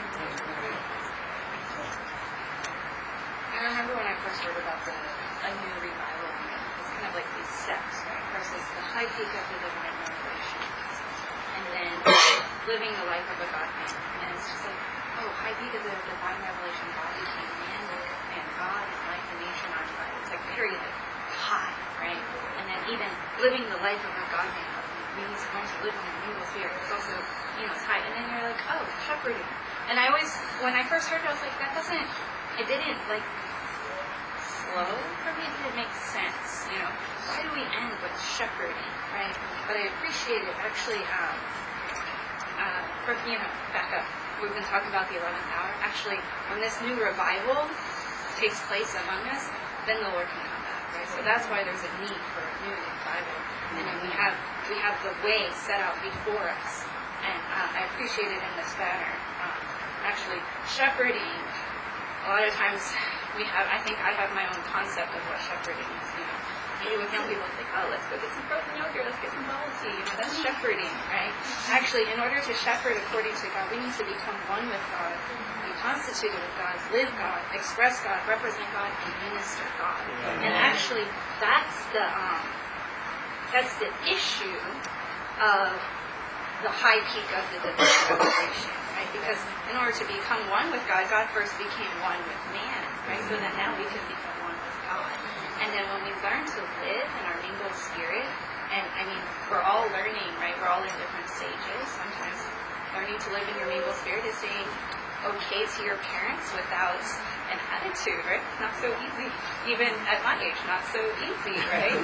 I remember when I first heard about a new revival, it's kind of like these steps, right? First is the high peak of the divine revelation, and then living the life of a God-man. And it's just like, high peak is a divine revelation. God became man, and God and life and nature occupied. It's like very high, right? And then even living the life of a God-man means going to live in the new spirit. It's also, it's high. And then you're like, shepherding. And I always, when I first heard it, I was like, it didn't like flow for me. It didn't make sense. Why do we end with shepherding, right? But I appreciate it actually. Back up. We've been talking about the 11th hour. Actually, when this new revival takes place among us, then the Lord can come back, right? So that's why there's a need for a new revival. And then we have the way set out before us. And I appreciate it in this banner. Actually, shepherding, a lot of times I think I have my own concept of what shepherding is, Maybe with young people, it's like, let's go get some frozen yogurt, let's get some bubble tea. That's shepherding, right? Actually, in order to shepherd according to God, we need to become one with God, be constituted with God, live God, express God, represent God, and minister God. And actually, that's the issue of the high peak of the divine revelation, right? Because in order to become one with God, God first became one with man, right? So that now we can become one with God. And then when we learn to live in our mingled spirit, and we're all learning, right? We're all in different stages. Sometimes learning to live in your mingled spirit is saying okay to your parents without an attitude, right? Not so easy. Even at my age, not so easy, right?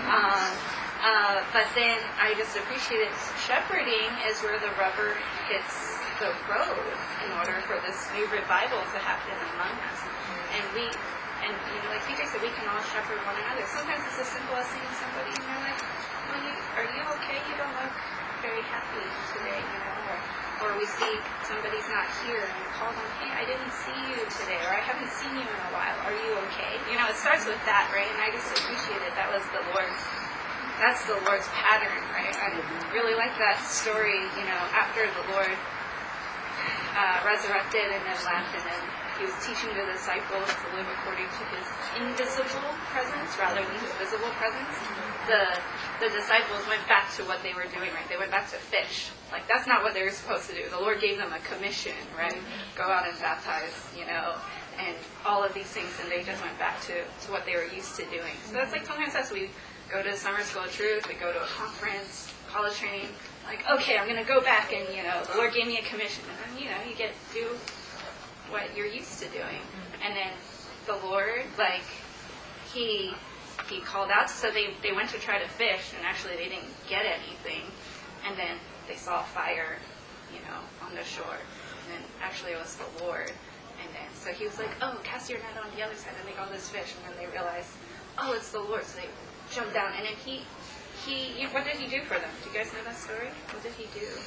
But then I just appreciate it. Shepherding is where the rubber hits the road in order for this new revival to happen among us. And like TJ said, we can all shepherd one another. Sometimes it's as simple as seeing somebody and you're like, are you okay? You don't look very happy today, Or we see somebody's not here and we call them, hey, I didn't see you today, or I haven't seen you in a while. Are you okay? It starts with that, right? And I just appreciate it. That's the Lord's pattern, right? I really like that story, after the Lord resurrected and then left, and then He was teaching the disciples to live according to His invisible presence rather than His visible presence. The disciples went back to what they were doing, right? They went back to fish. Like, that's not what they were supposed to do. The Lord gave them a commission, right? Go out and baptize, and all of these things, and they just went back to what they were used to doing. So that's like sometimes as we go to Summer School of Truth, we go to a conference, college training, like, okay, I'm going to go back and, the Lord gave me a commission. And then, you get to do what you're used to doing. And then the Lord, He called out, so they went to try to fish, and actually they didn't get anything. And then they saw fire on the shore. And then actually it was the Lord. And then so he was like, oh, cast your net on the other side. And they got this fish. And then they realized, oh, it's the Lord. So they jumped down. And then what did he do for them? Do you guys know that story? What did he do?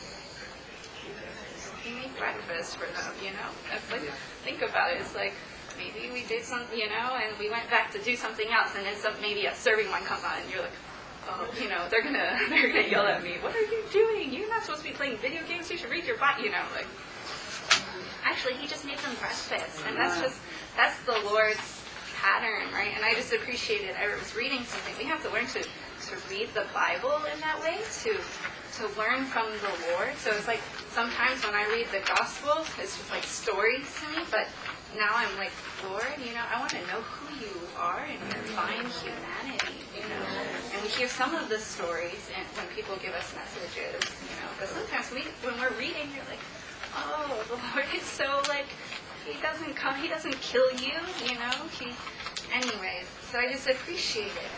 He made breakfast for them, That's like, think about it. It's like, maybe we did something, and we went back to do something else. And then maybe a serving one comes on and you're like, oh, they're gonna yell at me. What are you doing? You're not supposed to be playing video games. You should read your Bible. Like, actually, he just made them breakfast, and that's the Lord's pattern, right? And I just appreciated. I was reading something. We have to learn to read the Bible in that way to learn from the Lord. So it's like sometimes when I read the Gospel, it's just like stories to me, but now I'm like, Lord, I want to know who you are and your divine humanity, And we hear some of the stories and when people give us messages, But sometimes when we're reading, you're like, oh, the Lord is so like, he doesn't kill you, Anyways, so I just appreciate it.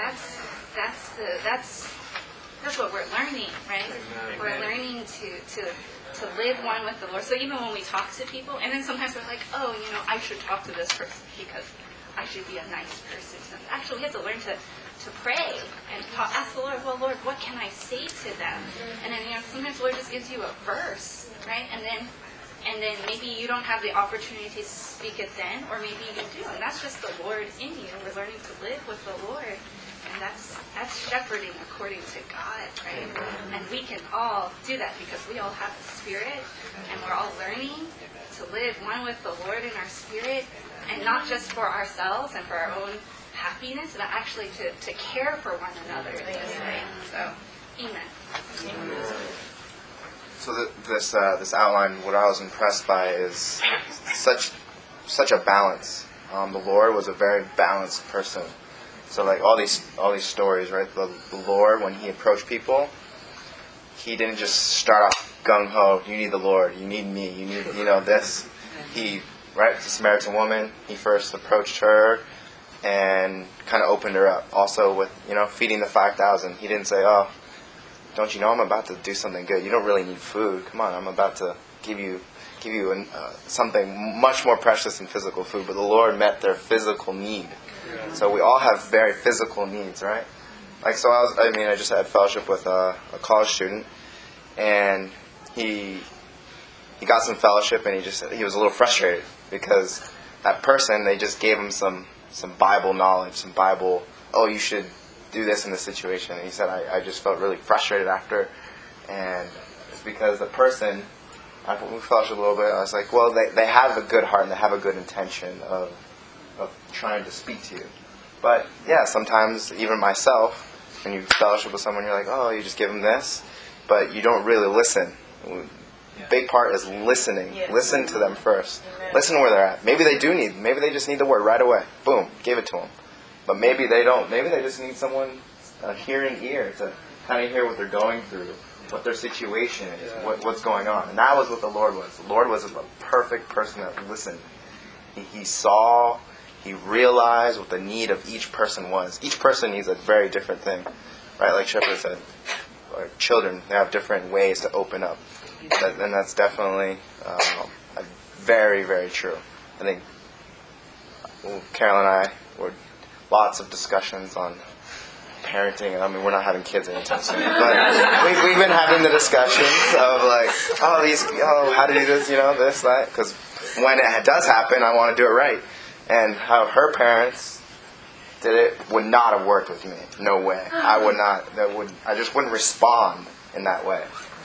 That's what we're learning, right? We're learning to live one with the Lord. So even when we talk to people, and then sometimes we're like, oh, I should talk to this person because I should be a nice person. So actually, we have to learn to pray and ask the Lord, well, Lord, what can I say to them? And then, sometimes the Lord just gives you a verse, right? And then maybe you don't have the opportunity to speak it then, or maybe you do. And that's just the Lord in you. We're learning to live with the Lord. And that's shepherding according to God, right? And we can all do that because we all have the Spirit, and we're all learning to live one with the Lord in our spirit, and not just for ourselves and for our own happiness, but actually to care for one another in this way. So, amen. So this outline, what I was impressed by is such a balance. The Lord was a very balanced person. So like all these stories, right? The Lord, when he approached people, he didn't just start off gung ho. You need the Lord. You need me. You need this. The Samaritan woman. He first approached her and kind of opened her up. Also with feeding the 5,000. He didn't say, oh, don't you know I'm about to do something good? You don't really need food. Come on, I'm about to give you something much more precious than physical food. But the Lord met their physical need. So we all have very physical needs, right? Like, so I just had fellowship with a college student, and he got some fellowship, and he was a little frustrated because that person, they just gave him some Bible knowledge, some Bible, oh, you should do this in this situation. And he said, I just felt really frustrated after, and it's because the person, we fellowship a little bit, I was like, well, they have a good heart, and they have a good intention of trying to speak to you. But yeah, sometimes even myself, when you fellowship with someone, you're like, oh, you just give them this, but you don't really listen. Big part is listening. Yes. Listen to them first. Amen. Listen where they're at. Maybe they just need the word right away. Boom, give it to them. But maybe they don't. Maybe they just need someone, a hearing ear, to kind of hear what they're going through, what their situation is, what's going on. And that was what the Lord was. The Lord was a perfect person that listened. He saw, he realized what the need of each person was. Each person needs a very different thing. Right, like Shepherd said. Or children, they have different ways to open up. And that's definitely very, very true. I think Carol and I were lots of discussions on parenting, and I mean, we're not having kids anytime soon, but we've been having the discussions of like, how to do this, this, that, because when it does happen, I want to do it right. And how her parents did it would not have worked with me. No way. I just wouldn't respond in that way.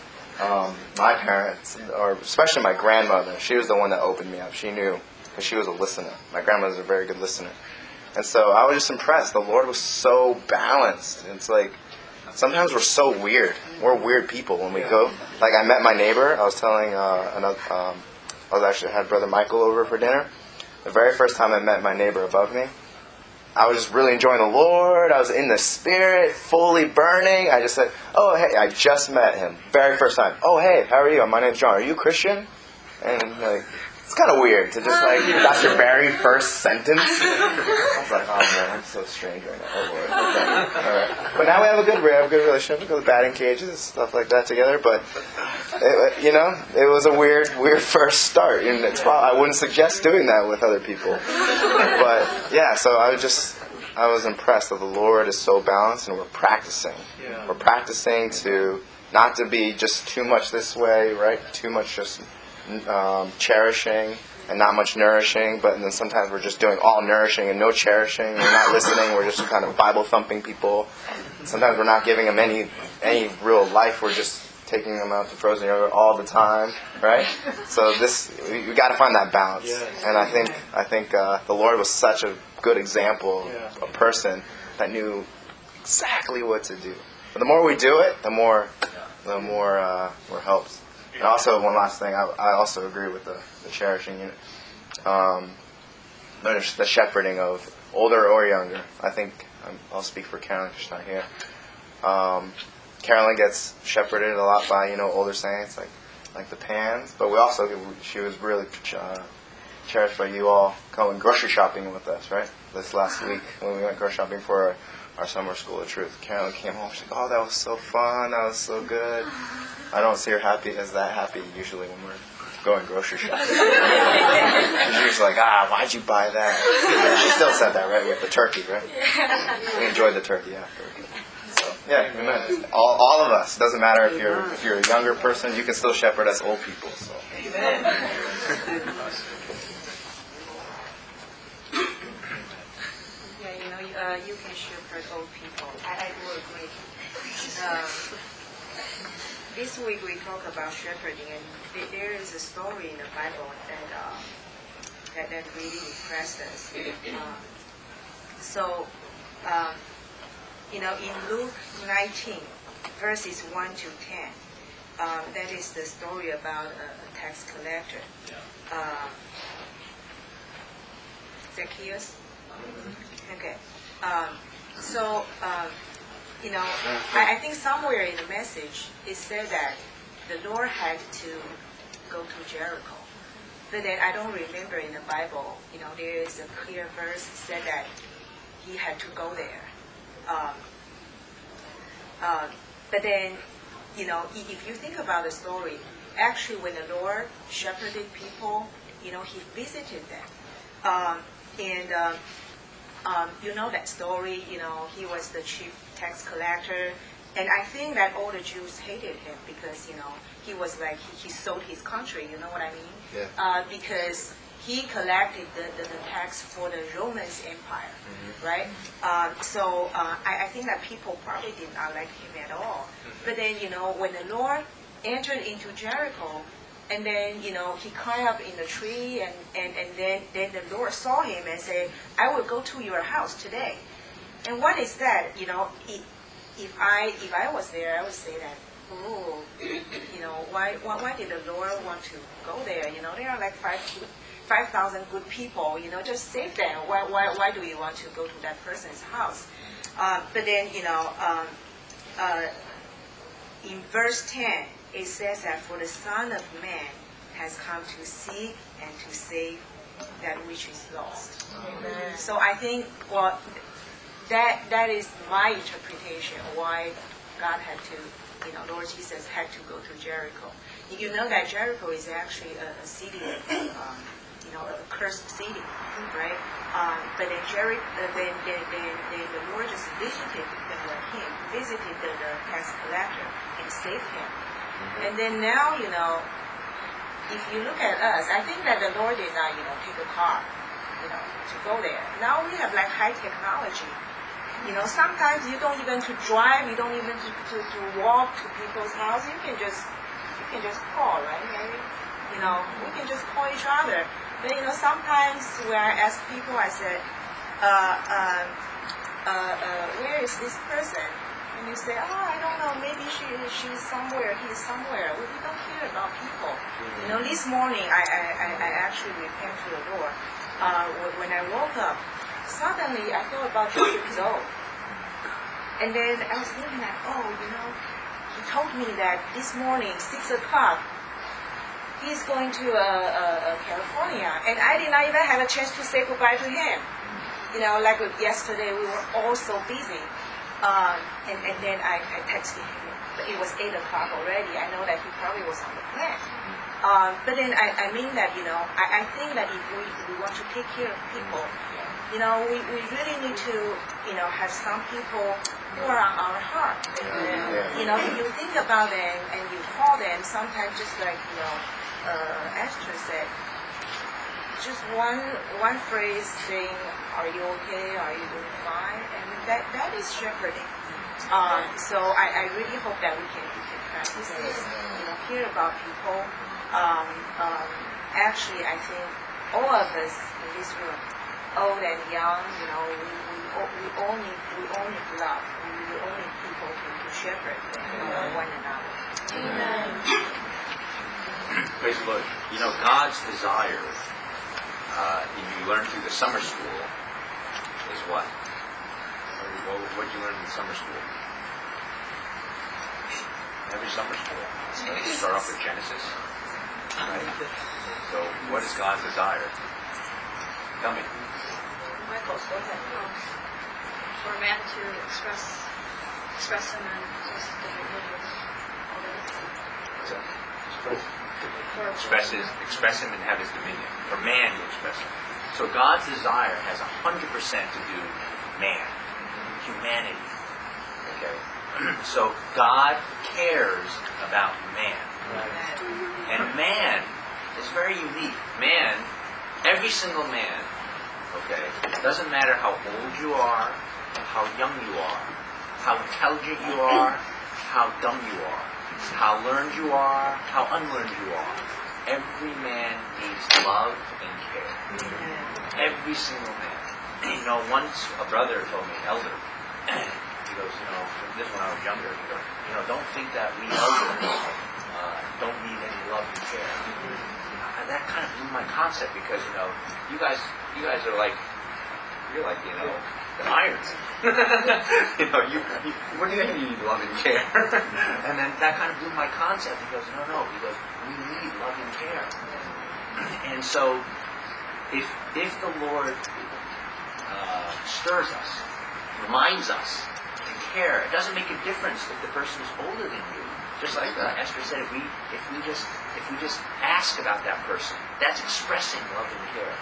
My parents, or especially my grandmother, she was the one that opened me up. She knew, because she was a listener. My grandmother's a very good listener. And so I was just impressed. The Lord was so balanced. It's like, sometimes we're so weird. We're weird people when we go. Like, I met my neighbor. I was telling I had Brother Michael over for dinner. The very first time I met my neighbor above me, I was just really enjoying the Lord. I was in the Spirit, fully burning. I just said, oh, hey, I just met him. Very first time. Oh, hey, how are you? My name's John. Are you a Christian? And like, it's kind of weird to just like, that's your very first sentence. I was like, oh man, I'm so strange right now. Oh Lord. Okay. All right. But now we have a good relationship. We go to batting cages and stuff like that together. But it was a weird first start, and I wouldn't suggest doing that with other people. But yeah, so I was impressed that the Lord is so balanced, and we're practicing. Yeah. We're practicing to not to be just too much this way, right? Too much just cherishing and not much nourishing. But then sometimes we're just doing all nourishing and no cherishing. We're not listening. We're just kind of Bible thumping people. Sometimes we're not giving them any real life. We're just taking them out to frozen yogurt all the time, right? So we got to find that balance. Yeah. And I think the Lord was such a good example of a person that knew exactly what to do. But the more we do it, the more we're helped. And also, one last thing, I also agree with the cherishing, the shepherding of older or younger. I think I'll speak for Carolyn, she's not here. Carolyn gets shepherded a lot by older saints like the Pans, but she was really cherished by you all going grocery shopping with us, right? This last week when we went grocery shopping for our summer school of truth. Carolyn came home, she's like, oh, that was so fun, that was so good. I don't see her happy usually when we're going grocery shopping. She was like, why'd you buy that? She still said that, right? With the turkey, right? We enjoyed the turkey after. So, yeah, amen. All of us. Doesn't matter if you're a younger person, you can still shepherd us old people. So. Amen. You can shepherd old people. I do agree. This week we talk about shepherding, and there is a story in the Bible that really impressed us. In Luke 19, verses 1 to 10, that is the story about a tax collector. Zacchaeus. Okay. I think somewhere in the message it said that the Lord had to go to Jericho. But then I don't remember in the Bible, there is a clear verse that said that he had to go there. But then, if you think about the story, actually when the Lord shepherded people, he visited them. You know that story, he was the chief tax collector. And I think that all the Jews hated him because, he was like, he sold his country, you know what I mean? Yeah. Because he collected the tax for the Roman Empire, right? I think that people probably did not like him at all. But then, when the Lord entered into Jericho, and then, he climbed up in the tree, and then the Lord saw him and said, I will go to your house today. And what is that? If I was there, I would say that, why did the Lord want to go there? There are like 5,000 good people, just save them. Why do you want to go to that person's house? But then, in verse 10, it says that for the Son of Man has come to seek and to save that which is lost. Amen. So I think, that is my interpretation of why God had to, Lord Jesus had to go to Jericho. You know that Jericho is actually a city, a cursed city, right? But then the Lord just visited the tax collector and saved him. And then now, if you look at us, I think that the Lord did not, take a car, to go there. Now we have like high technology. Sometimes you don't even to drive, you don't even to walk to people's house. You can just call, right? Maybe, we can just call each other. But sometimes when I ask people, I said, where is this person? And you say, I don't know, maybe she's somewhere, he's somewhere. We don't hear about people. This morning I actually came to the door. When I woke up, suddenly I thought about 2 years old. And then I was thinking that, he told me that this morning, 6 o'clock, he's going to California, and I did not even have a chance to say goodbye to him. Like yesterday, we were all so busy, and then I texted him. It was 8 o'clock already. I know that he probably was on the plane. But then I mean that, I think that if we want to take care of people, we really need to, have some people who are on our heart. If you think about them and you call them, sometimes just like, Esther said, just one phrase saying, "Are you okay? Are you doing fine?" And that is shepherding. So I really hope that we can practice this, hear about people. Actually, I think all of us in this room, old and young, we all need love. We all need people to shepherd one another. Amen. Praise the Lord. God's desire, you learn through the summer school, is what? What did you learn in the summer school? Every summer school. You start off with Genesis. Right? So what is God's desire? Tell me. Michael, go ahead. For a man to express him and express different meanings. Express him and have his dominion. For man to express him. So God's desire has 100% to do with man. Humanity. Okay? So God cares about man. And man is very unique. Man, every single man, okay, doesn't matter how old you are, how young you are, how intelligent you are, how dumb you are, how learned you are, how unlearned you are. Every man needs love and care. Every single man. Once a brother told me, elder, he goes, this when I was younger, he goes, don't think that we elders don't need any love and care. And that kind of blew my concept because, you guys are like, you're like, the irons. What do you mean you need love and care? And then that kind of blew my concept. He goes, no. He goes, we need love and care. And so, if the Lord stirs us, reminds us to care, it doesn't make a difference if the person is older than you. Just like Esther said, if we just ask about that person, that's expressing love and care.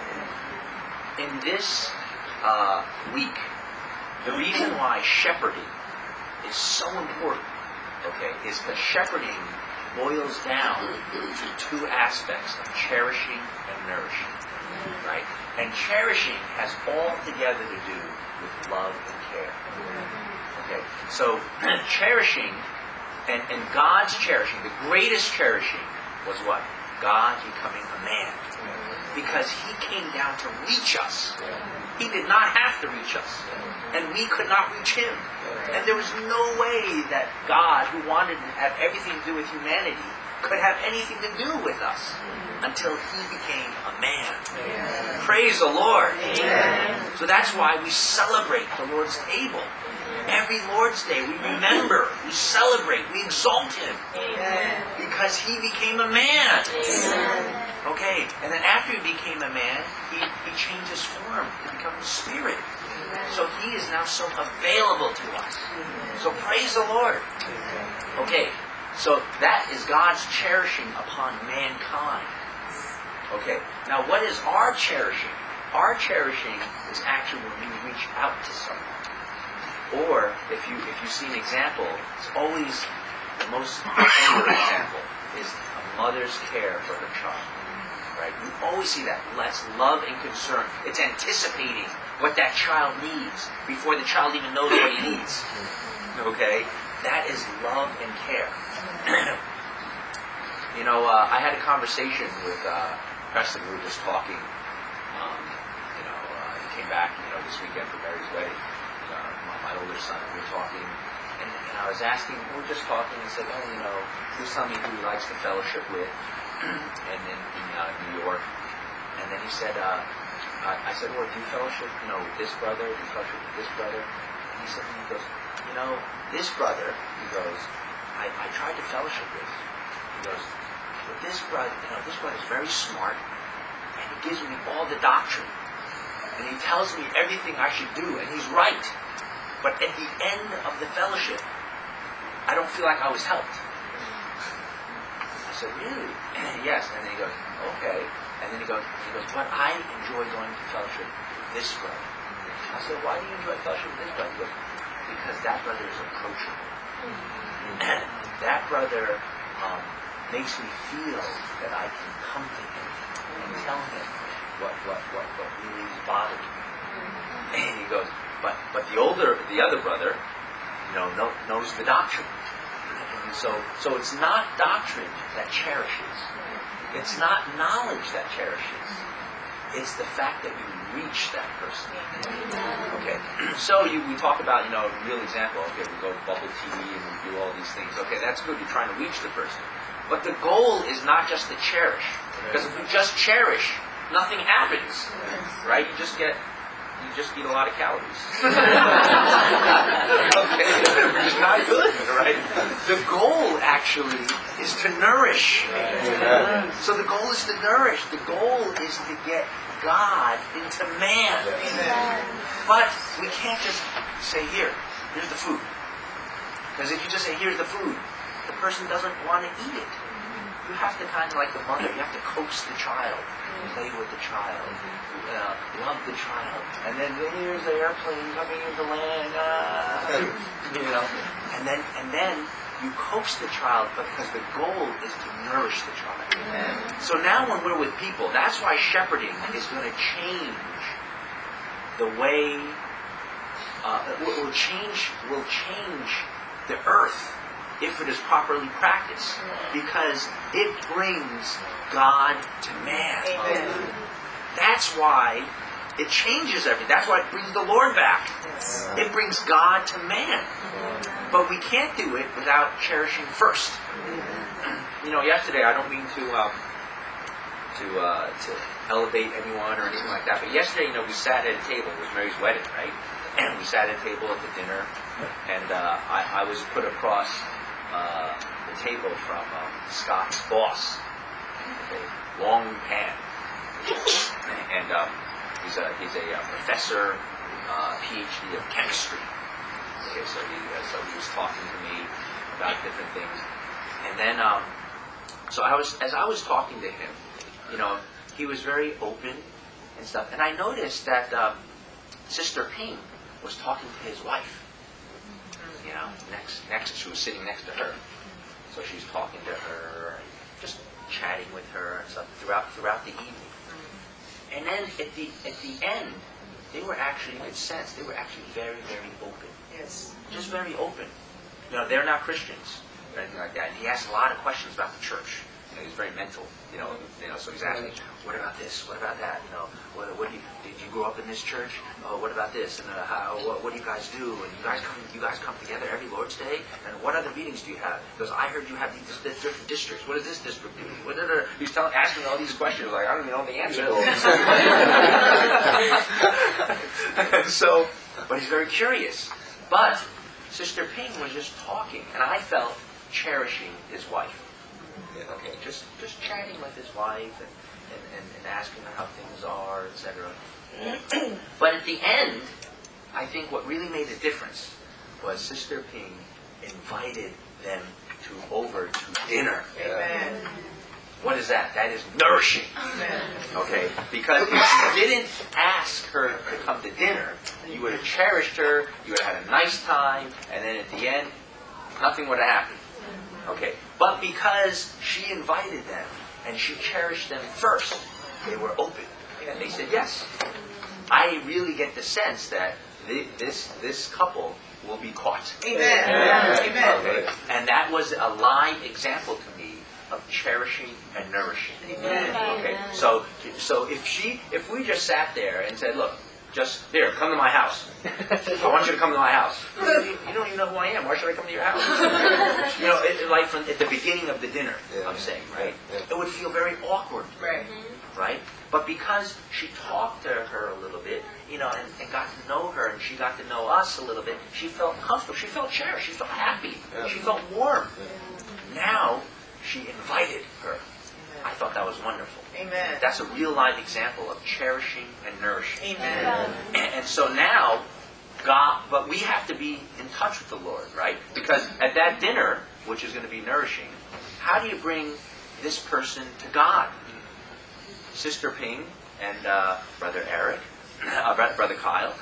In this week, the reason why shepherding is so important, okay, is that shepherding boils down to two aspects of cherishing and nourishing, right? And cherishing has all together to do with love and care. Okay, so cherishing and God's cherishing, the greatest cherishing was what? God becoming a man. Because He came down to reach us. He did not have to reach us. And we could not reach Him. And there was no way that God, who wanted to have everything to do with humanity, could have anything to do with us until He became a man. Amen. Praise the Lord. Amen. So that's why we celebrate the Lord's table. Every Lord's Day we remember, we celebrate, we exalt Him. Amen. Because He became a man. Amen. Okay, and then after He became a man, He changed His form to become a spirit. Amen. So He is now so available to us. So praise the Lord. Okay, so that is God's cherishing upon mankind. Okay, now what is our cherishing? Our cherishing is actually when we reach out to someone. Or if you see an example, it's always the most tender example is a mother's care for her child. Right? You always see that. That's love and concern. It's anticipating what that child needs before the child even knows what he needs. Okay? That is love and care. I had a conversation with Preston. We were just talking. He came back, this weekend for Mary's wedding. My older son, we were talking, and I was asking, we were just talking, and said, please tell me who he likes to fellowship with, and in New York. And then he said, I said, well, do you fellowship, with this brother? Do you fellowship with this brother? And he said, he goes, this brother, he goes, I tried to fellowship with. He goes, but this brother is very smart, and he gives me all the doctrine, and he tells me everything I should do, and he's right. But at the end of the fellowship, I don't feel like I was helped. I said, really? Yes. And then he goes, okay. And then he goes, but I enjoy going to fellowship with this brother. I said, why do you enjoy fellowship with this brother? He goes, because that brother is approachable. That brother makes me feel that I can come to him and tell him what really is bothering me. And he goes, but the other brother, knows the doctrine. And so it's not doctrine that cherishes. It's not knowledge that cherishes. It's the fact that you reach that person. Okay. So we talk about, a real example. Okay, we go bubble tea and we do all these things. Okay, that's good. You're trying to reach the person. But the goal is not just to cherish. Because if you just cherish, nothing happens. Right? You just eat a lot of calories. Okay, it's not good, right? The goal actually is to nourish. So the goal is to nourish. The goal is to get God into man. But we can't just say, here's the food. Because if you just say, here's the food, the person doesn't want to eat it. You have to kind of like the mother, you have to coax the child, play with the child, love the child, and then here's the airplane coming into land, and then you coax the child, because the goal is to nourish the child. So now when we're with people, that's why shepherding is going to change the way, will change the earth if it is properly practiced, because it brings God to man. Amen. That's why it changes everything. That's why it brings the Lord back. It brings God to man. But we can't do it without cherishing first. Yesterday, I don't mean to elevate anyone or anything like that, but yesterday, we sat at a table. It was Mary's wedding, right? And we sat at a table at the dinner, and I was put across the table from Scott's boss. Okay, Long Pan. And he's a professor, PhD of chemistry. Okay, so he was talking to me about different things, and then as I was talking to him, he was very open and stuff, and I noticed that Sister Ping was talking to his wife. She was sitting next to her, so she's talking to her, just chatting with her and stuff throughout the evening. And then at the end, they were actually, you could sense, they were actually very, very open. Yes. Just very open. They're not Christians or anything like that. And he asked a lot of questions about the church. He's very mental. So he's asking, what about this? What about that? Did you grow up in this church? What about this? And what do you guys do? And you guys come together every Lord's Day? And what other meetings do you have? Because I heard you have these different districts. What does this district do? He's asking all these questions. Like, I don't even know the answer to all this. But he's very curious. But Sister Ping was just talking, and I felt cherishing his wife. Okay, just chatting with his wife and asking her how things are, etc. But at the end, I think what really made a difference was Sister Ping invited them over to dinner. Amen. What is that? That is nourishing. Amen. Okay, because if you didn't ask her to come to dinner, you would have cherished her, you would have had a nice time, and then at the end, nothing would have happened. Okay, but because she invited them and she cherished them first, they were open and they said yes. I really get the sense that this couple will be caught. Amen. Amen. Okay. And that was a live example to me of cherishing and nourishing. Amen. Okay, so if we just sat there and said, look, just here, come to my house. I want you to come to my house. You don't even know who I am. Why should I come to your house? Like from at the beginning of the dinner, I'm saying, right? It would feel very awkward, right? But because she talked to her a little bit, and got to know her, and she got to know us a little bit, she felt comfortable. She felt cherished. She felt happy. She felt warm. Now she invited her. I thought that was wonderful. Amen. That's a real life example of cherishing and nourishing. Amen. And so now, God, but we have to be in touch with the Lord, right? Because at that dinner, which is going to be nourishing, how do you bring this person to God? Sister Ping and Brother Eric, Brother Kyle,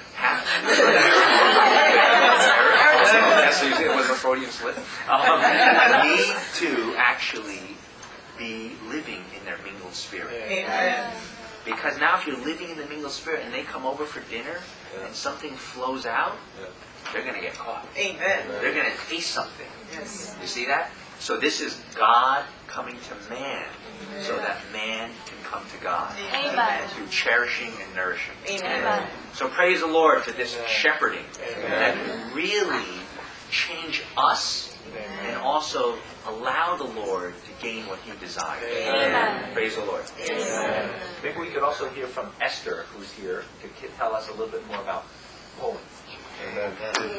it was a Freudian slip. Need to actually be living in their mingled spirit. Amen. Because now if you're living in the mingled spirit and they come over for dinner and something flows out, they're going to get caught. Amen. They're going to taste something. Yes. You see that? So this is God coming to man so that man can come to God. Amen. Through cherishing and nourishing. Amen. So praise the Lord for this shepherding that can really change us and also allow the Lord to gain what He desires. Amen. Praise the Lord. Amen. Maybe we could also hear from Esther, who's here, to tell us a little bit more about Poland. Amen.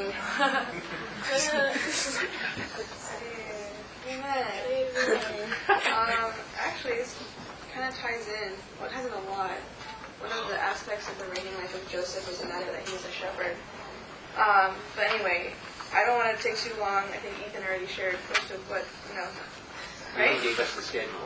Actually, this kind of ties in. Well, it ties in a lot. One of the aspects of the reigning life of Joseph was the matter that he was a shepherd. But anyway, I don't want to take too long. I think Ethan already shared most of what, right? He gave us the schedule.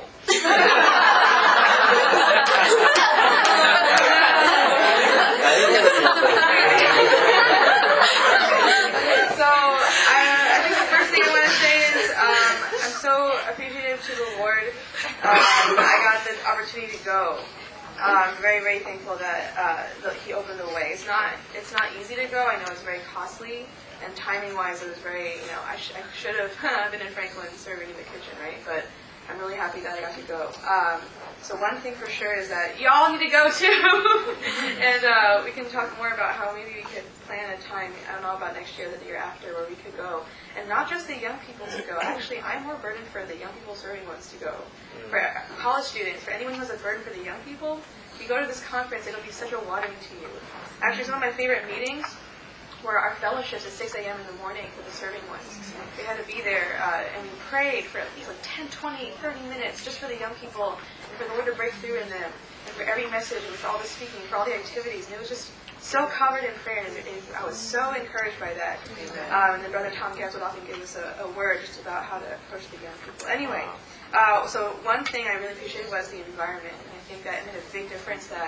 So, I think the first thing I want to say is I'm so appreciative to the Lord. I got the opportunity to go. I'm very, very thankful that He opened the way. It's not easy to go. I know it's very costly, and timing-wise, it was very. I should have been in Franklin serving in the kitchen, right? But I'm really happy that I got to go. So one thing for sure is that y'all need to go too, and we can talk more about how maybe we could plan a time. I don't know about next year or the year after where we could go, and not just the young people to go. Actually, I'm more burdened for the young people serving ones to go. For college students, for anyone who has a burden for the young people, if you go to this conference, it'll be such a watering to you. Actually, some of my favorite meetings were our fellowships at 6 a.m. in the morning for the serving ones. We had to be there, and we prayed for at least 10, 20, 30 minutes just for the young people, and for the Lord to break through in them, and for every message, and for all the speaking, for all the activities. And it was just so covered in prayer, and I was so encouraged by that. And then Brother Tom Gans would often give us a word just about how to approach the young people. Anyway, so one thing I really appreciated was the environment, and I think that made a big difference that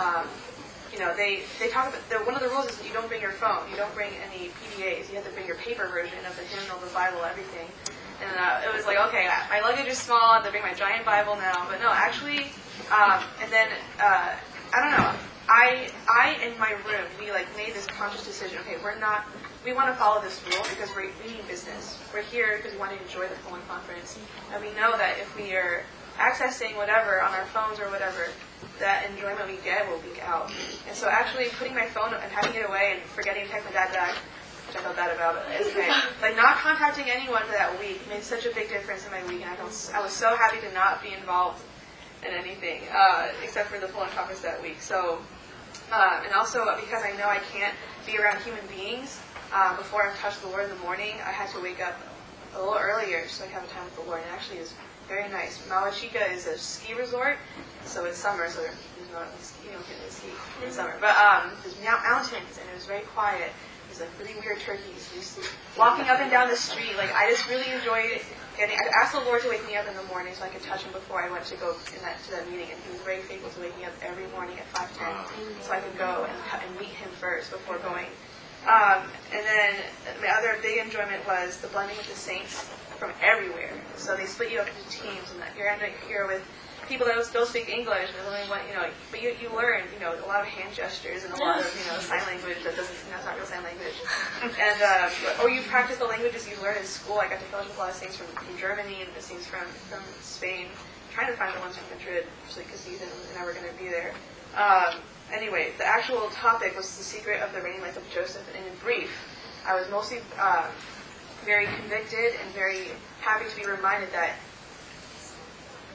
they talk about, one of the rules is that you don't bring your phone, you don't bring any PDAs, you have to bring your paper version of the hymnal, the Bible, everything. And it was like, okay, my luggage is small, I have to bring my giant Bible now, but no, actually, and then, I don't know, I in my room, we made this conscious decision, okay, we want to follow this rule because we mean business. We're here because we want to enjoy the Poland conference, and we know that if we are accessing whatever on our phones or whatever, that enjoyment we get will leak out. And so actually putting my phone and having it away and forgetting to text my dad back, which I felt bad about, but it's okay. Not contacting anyone for that week made such a big difference in my week, and I was so happy to not be involved in anything, except for the Poland conference that week. So, and also because I know I can't be around human beings before I touch the Lord in the morning, I had to wake up a little earlier so I could have a time with the Lord, and it actually is very nice. Malachika is a ski resort, so it's summer, so you don't get to ski in summer. But there's mountains, and it was very quiet. There's really weird turkeys. Walking up and down the street, I just really enjoyed getting. I asked the Lord to wake me up in the morning so I could touch Him before I went to go to that meeting, and He was very faithful to wake me up every morning at 5:10, so I could go and meet Him first before going. And then my other big enjoyment was the blending with the saints from everywhere. So they split you up into teams, and you're with people that don't speak English, and only one, but you learn, a lot of hand gestures and a lot of, sign language that doesn't, it's not real sign language. And, or you practice the languages you learn in school. I got to fellowship with a lot of saints from Germany and the saints from Spain. I'm trying to find the ones from Madrid, actually, because Ethan was never going to be there. Anyway, the actual topic was the secret of the reigning life of Joseph, and in brief, I was mostly very convicted and very happy to be reminded that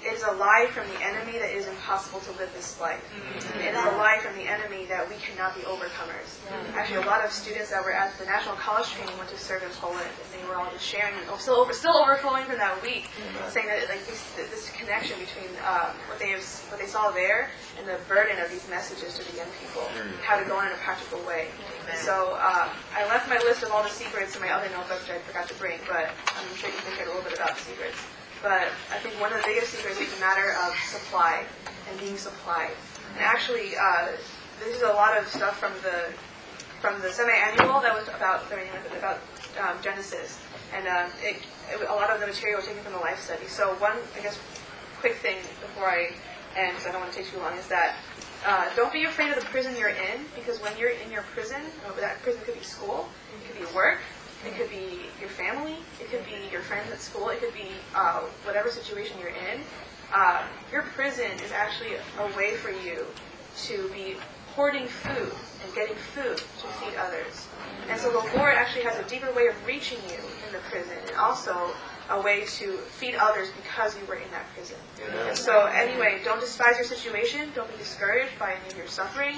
it is a lie from the enemy that it is impossible to live this life. It is a lie from the enemy that we cannot be overcomers. Actually, a lot of students that were at the National College Training went to serve in Poland, and they were all just sharing, still overflowing from that week, saying that like this connection between what they saw there and the burden of these messages to the young people, how to go on in a practical way. So I left my list of all the secrets in my other notebook, which I forgot to bring, but I'm sure you can hear a little bit about the secrets. But I think one of the biggest secrets is the matter of supply and being supplied. And actually, this is a lot of stuff from the semi-annual that was about Genesis, and a lot of the material was taken from the life study. So one, I guess, quick thing before I end, because I don't want to take too long, is that don't be afraid of the prison you're in, because when you're in your prison, that prison could be school, it could be work, it could be your family, it could be your friends at school, it could be whatever situation you're in. Your prison is actually a way for you to be hoarding food and getting food to feed others. And so the Lord actually has a deeper way of reaching you in the prison, and also a way to feed others because you were in that prison. Yeah. And so anyway, don't despise your situation. Don't be discouraged by any of your suffering.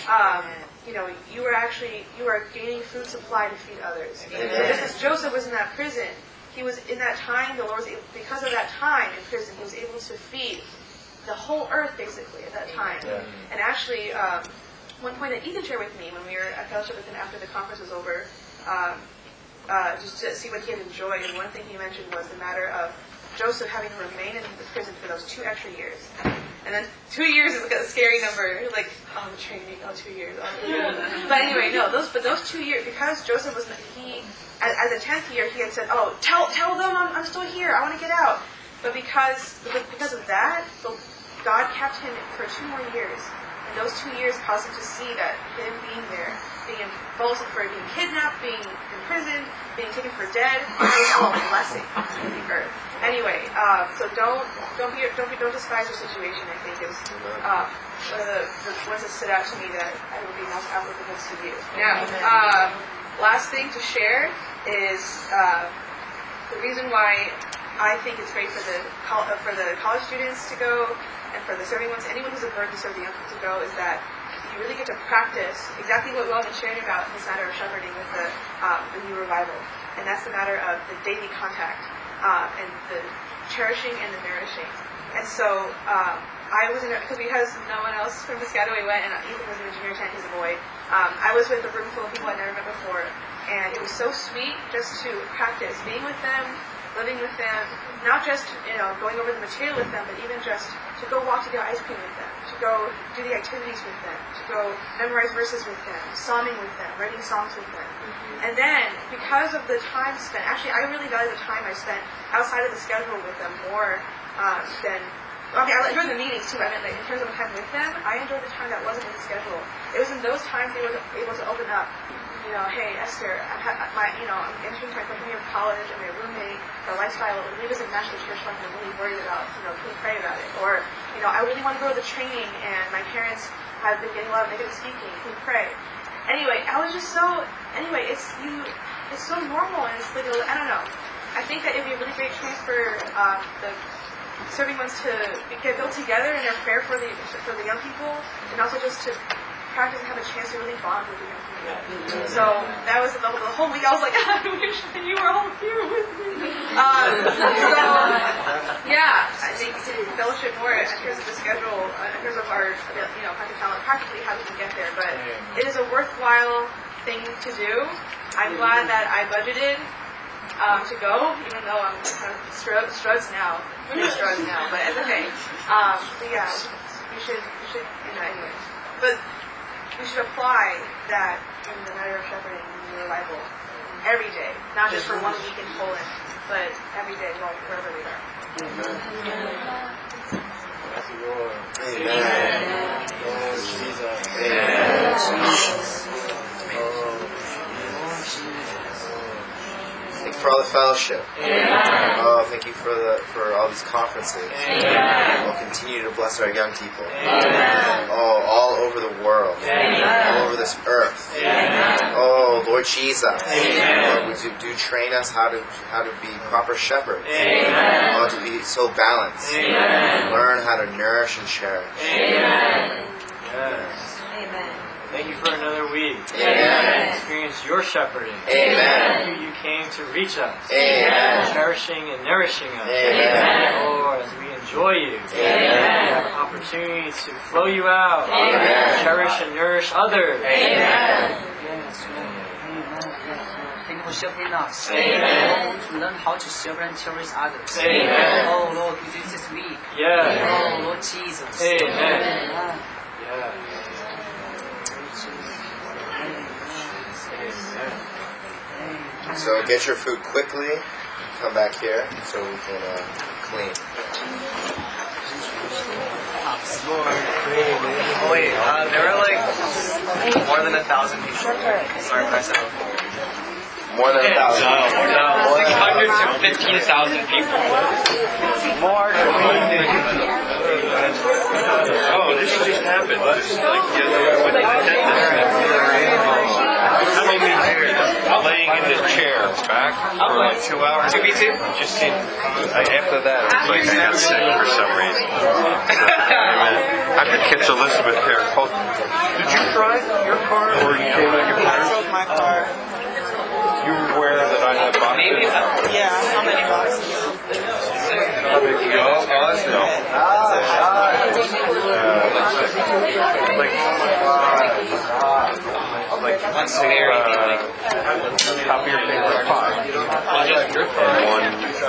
You are gaining food supply to feed others. So just as Joseph was in that prison, he was in that time, the Lord was able, because of that time in prison, he was able to feed the whole earth basically at that time. Yeah. And actually, one point that Ethan shared with me when we were at fellowship with him after the conference was over, just to see what he had enjoyed, and one thing he mentioned was the matter of Joseph having to remain in the prison for those 2 extra years. And then 2 years is like a scary number, like, the training, 2 years. But anyway, those 2 years, because Joseph was, at the 10th year, he had said, tell them I'm still here, I want to get out. But because of that, God kept him for 2 more years. And those 2 years caused him to see that him being there, being both for being kidnapped, being imprisoned, being taken for dead, it was all a blessing to the earth. Anyway, so don't despise your situation. I think is one of the ones that stood out to me that I would be most applicable to you. Now, last thing to share is the reason why I think it's great for the college students to go, and for the serving ones, anyone who's a burden to serve the young people to go, is that you really get to practice exactly what we've all been sharing about in this matter of shepherding with the new revival. And that's the matter of the daily contact and the cherishing and the nourishing. And so I was because no one else from Piscataway went, and Ethan was in the junior tent, he's a boy. I was with a room full of people I'd never met before, and it was so sweet just to practice being with them, living with them, not just going over the material with them, but even just to go walk to get ice cream with them, to go do the activities with them, to go memorize verses with them, psalming with them, writing songs with them. And then, because of the time spent, actually I really value the time I spent outside of the schedule with them more than, I enjoyed the meetings too. I mean, in terms of time with them, I enjoyed the time that wasn't in the schedule. It was in those times they were able to open up. Hey Esther, I'm entering my freshman year of college, and my roommate, the lifestyle really doesn't match the church life. I'm really worried about. Can you pray about it? Or, I really want to go to the training, and my parents have been getting a lot of negative speaking. Can you pray? Anyway, I was just so. Anyway, it's so normal, and it's like I don't know. I think that it'd be a really great chance for the serving ones to get built together in their prayer for the young people, and also just to practice and have a chance to really bond with the young people. So that was the whole week. I was like, I wish that you were all here with me. I think fellowship more in terms of the schedule, in terms of our, practically how we can get there. But it is a worthwhile thing to do. I'm glad that I budgeted to go, even though I'm kind of struts now. But it's okay. You should anyway. But we should apply that in the matter of shepherding in the revival every day, not just for 1 week in Poland, but every day wherever we are. Amen. That's the Lord. Amen. Lord Jesus. Amen. for all the fellowship. Amen. Oh, thank you for all these conferences. Amen. Oh, continue to bless our young people. Amen. Oh, all over the world. Amen. All over this earth. Amen. Oh, Lord Jesus. Amen. Lord, would you do train us how to be proper shepherds. Amen. Oh, to be so balanced. Amen. Learn how to nourish and cherish. Amen. Yes. Amen. Thank you for another week. Amen. Experience your shepherding. Amen. Thank you came to reach us. Amen. Cherishing and nourishing us. Amen. Lord, as we enjoy you. Amen. We have opportunities to flow you out. Amen. Cherish and nourish others. Amen. Yes, Lord. Amen. Yes, Lord. Thank you for shepherding us. Amen. To learn how to shepherd and cherish others. Amen. Oh, Lord, we do this week. Yes. Oh, Lord Jesus. Amen. Amen. Yes. So get your food quickly. Come back here so we can clean. Oh wait, there were like more than 1,000 people. Sorry, myself. More than 1,000. No, 615,000 people. More. Oh, this just happened. Just like the other with the laying in the chair back for like 2 hours. 2v2? Just seemed after that it was like I got sick for some reason. I could catch Elizabeth here. Did you drive your car or you came out your car? I drove my car. You were aware that I had boxes? Yeah, how many boxes? How big you go? No. Like One scenario, like top of your favorite pie. And one.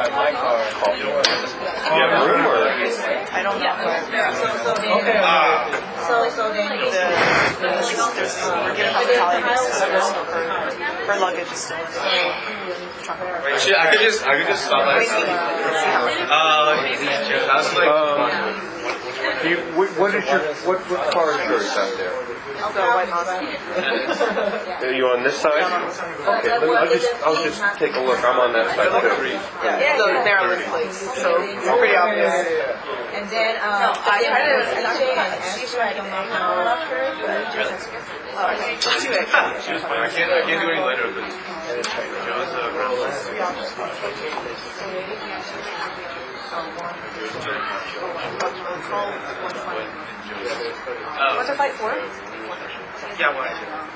You have room or? I don't know. So then We're getting on the collie for luggage is still in the trunk. Wait, I could just stop by. That's like. What car is yours out there? I'll go white Mazda. Are you on this side? Okay, I'll just take a look. I'm on that side too. So they're on this place. So it's pretty obvious. and then No, I tried to. She was fine. I can't do any later than What's our fight for? Yeah, what?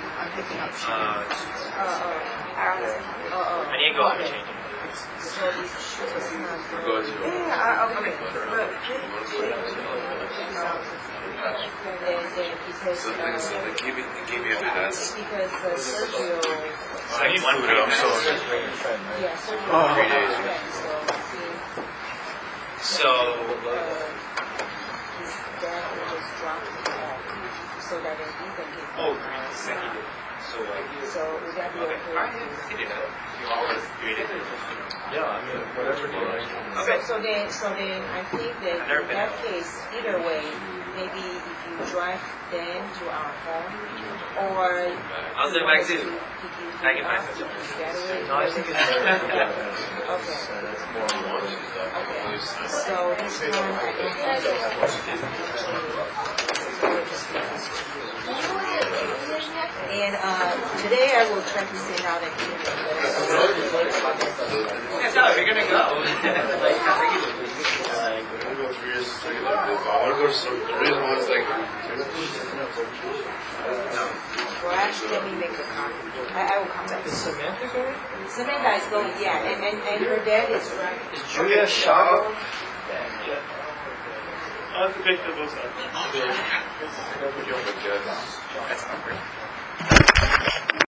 I need to go up and change it. So they gave me a pass. I need one food. I'm so Oh. 3 days. So. Oh, great. So would that be okay? Alright, you do that. You want to read it? Yeah, I mean, whatever you like. Okay. So then I think that in that case, either way, maybe if you drive them to our home, or I'll do it back too. I can find No, I think it's better. Okay. So this one, and today I will try to send out an email. Yeah, no, you're gonna go. Well, actually, let me make a copy. I will come back. Is Samantha going? Samantha is going, yeah, and her dad is right. Is Julia Shaw? I have to take the books out. That's awkward.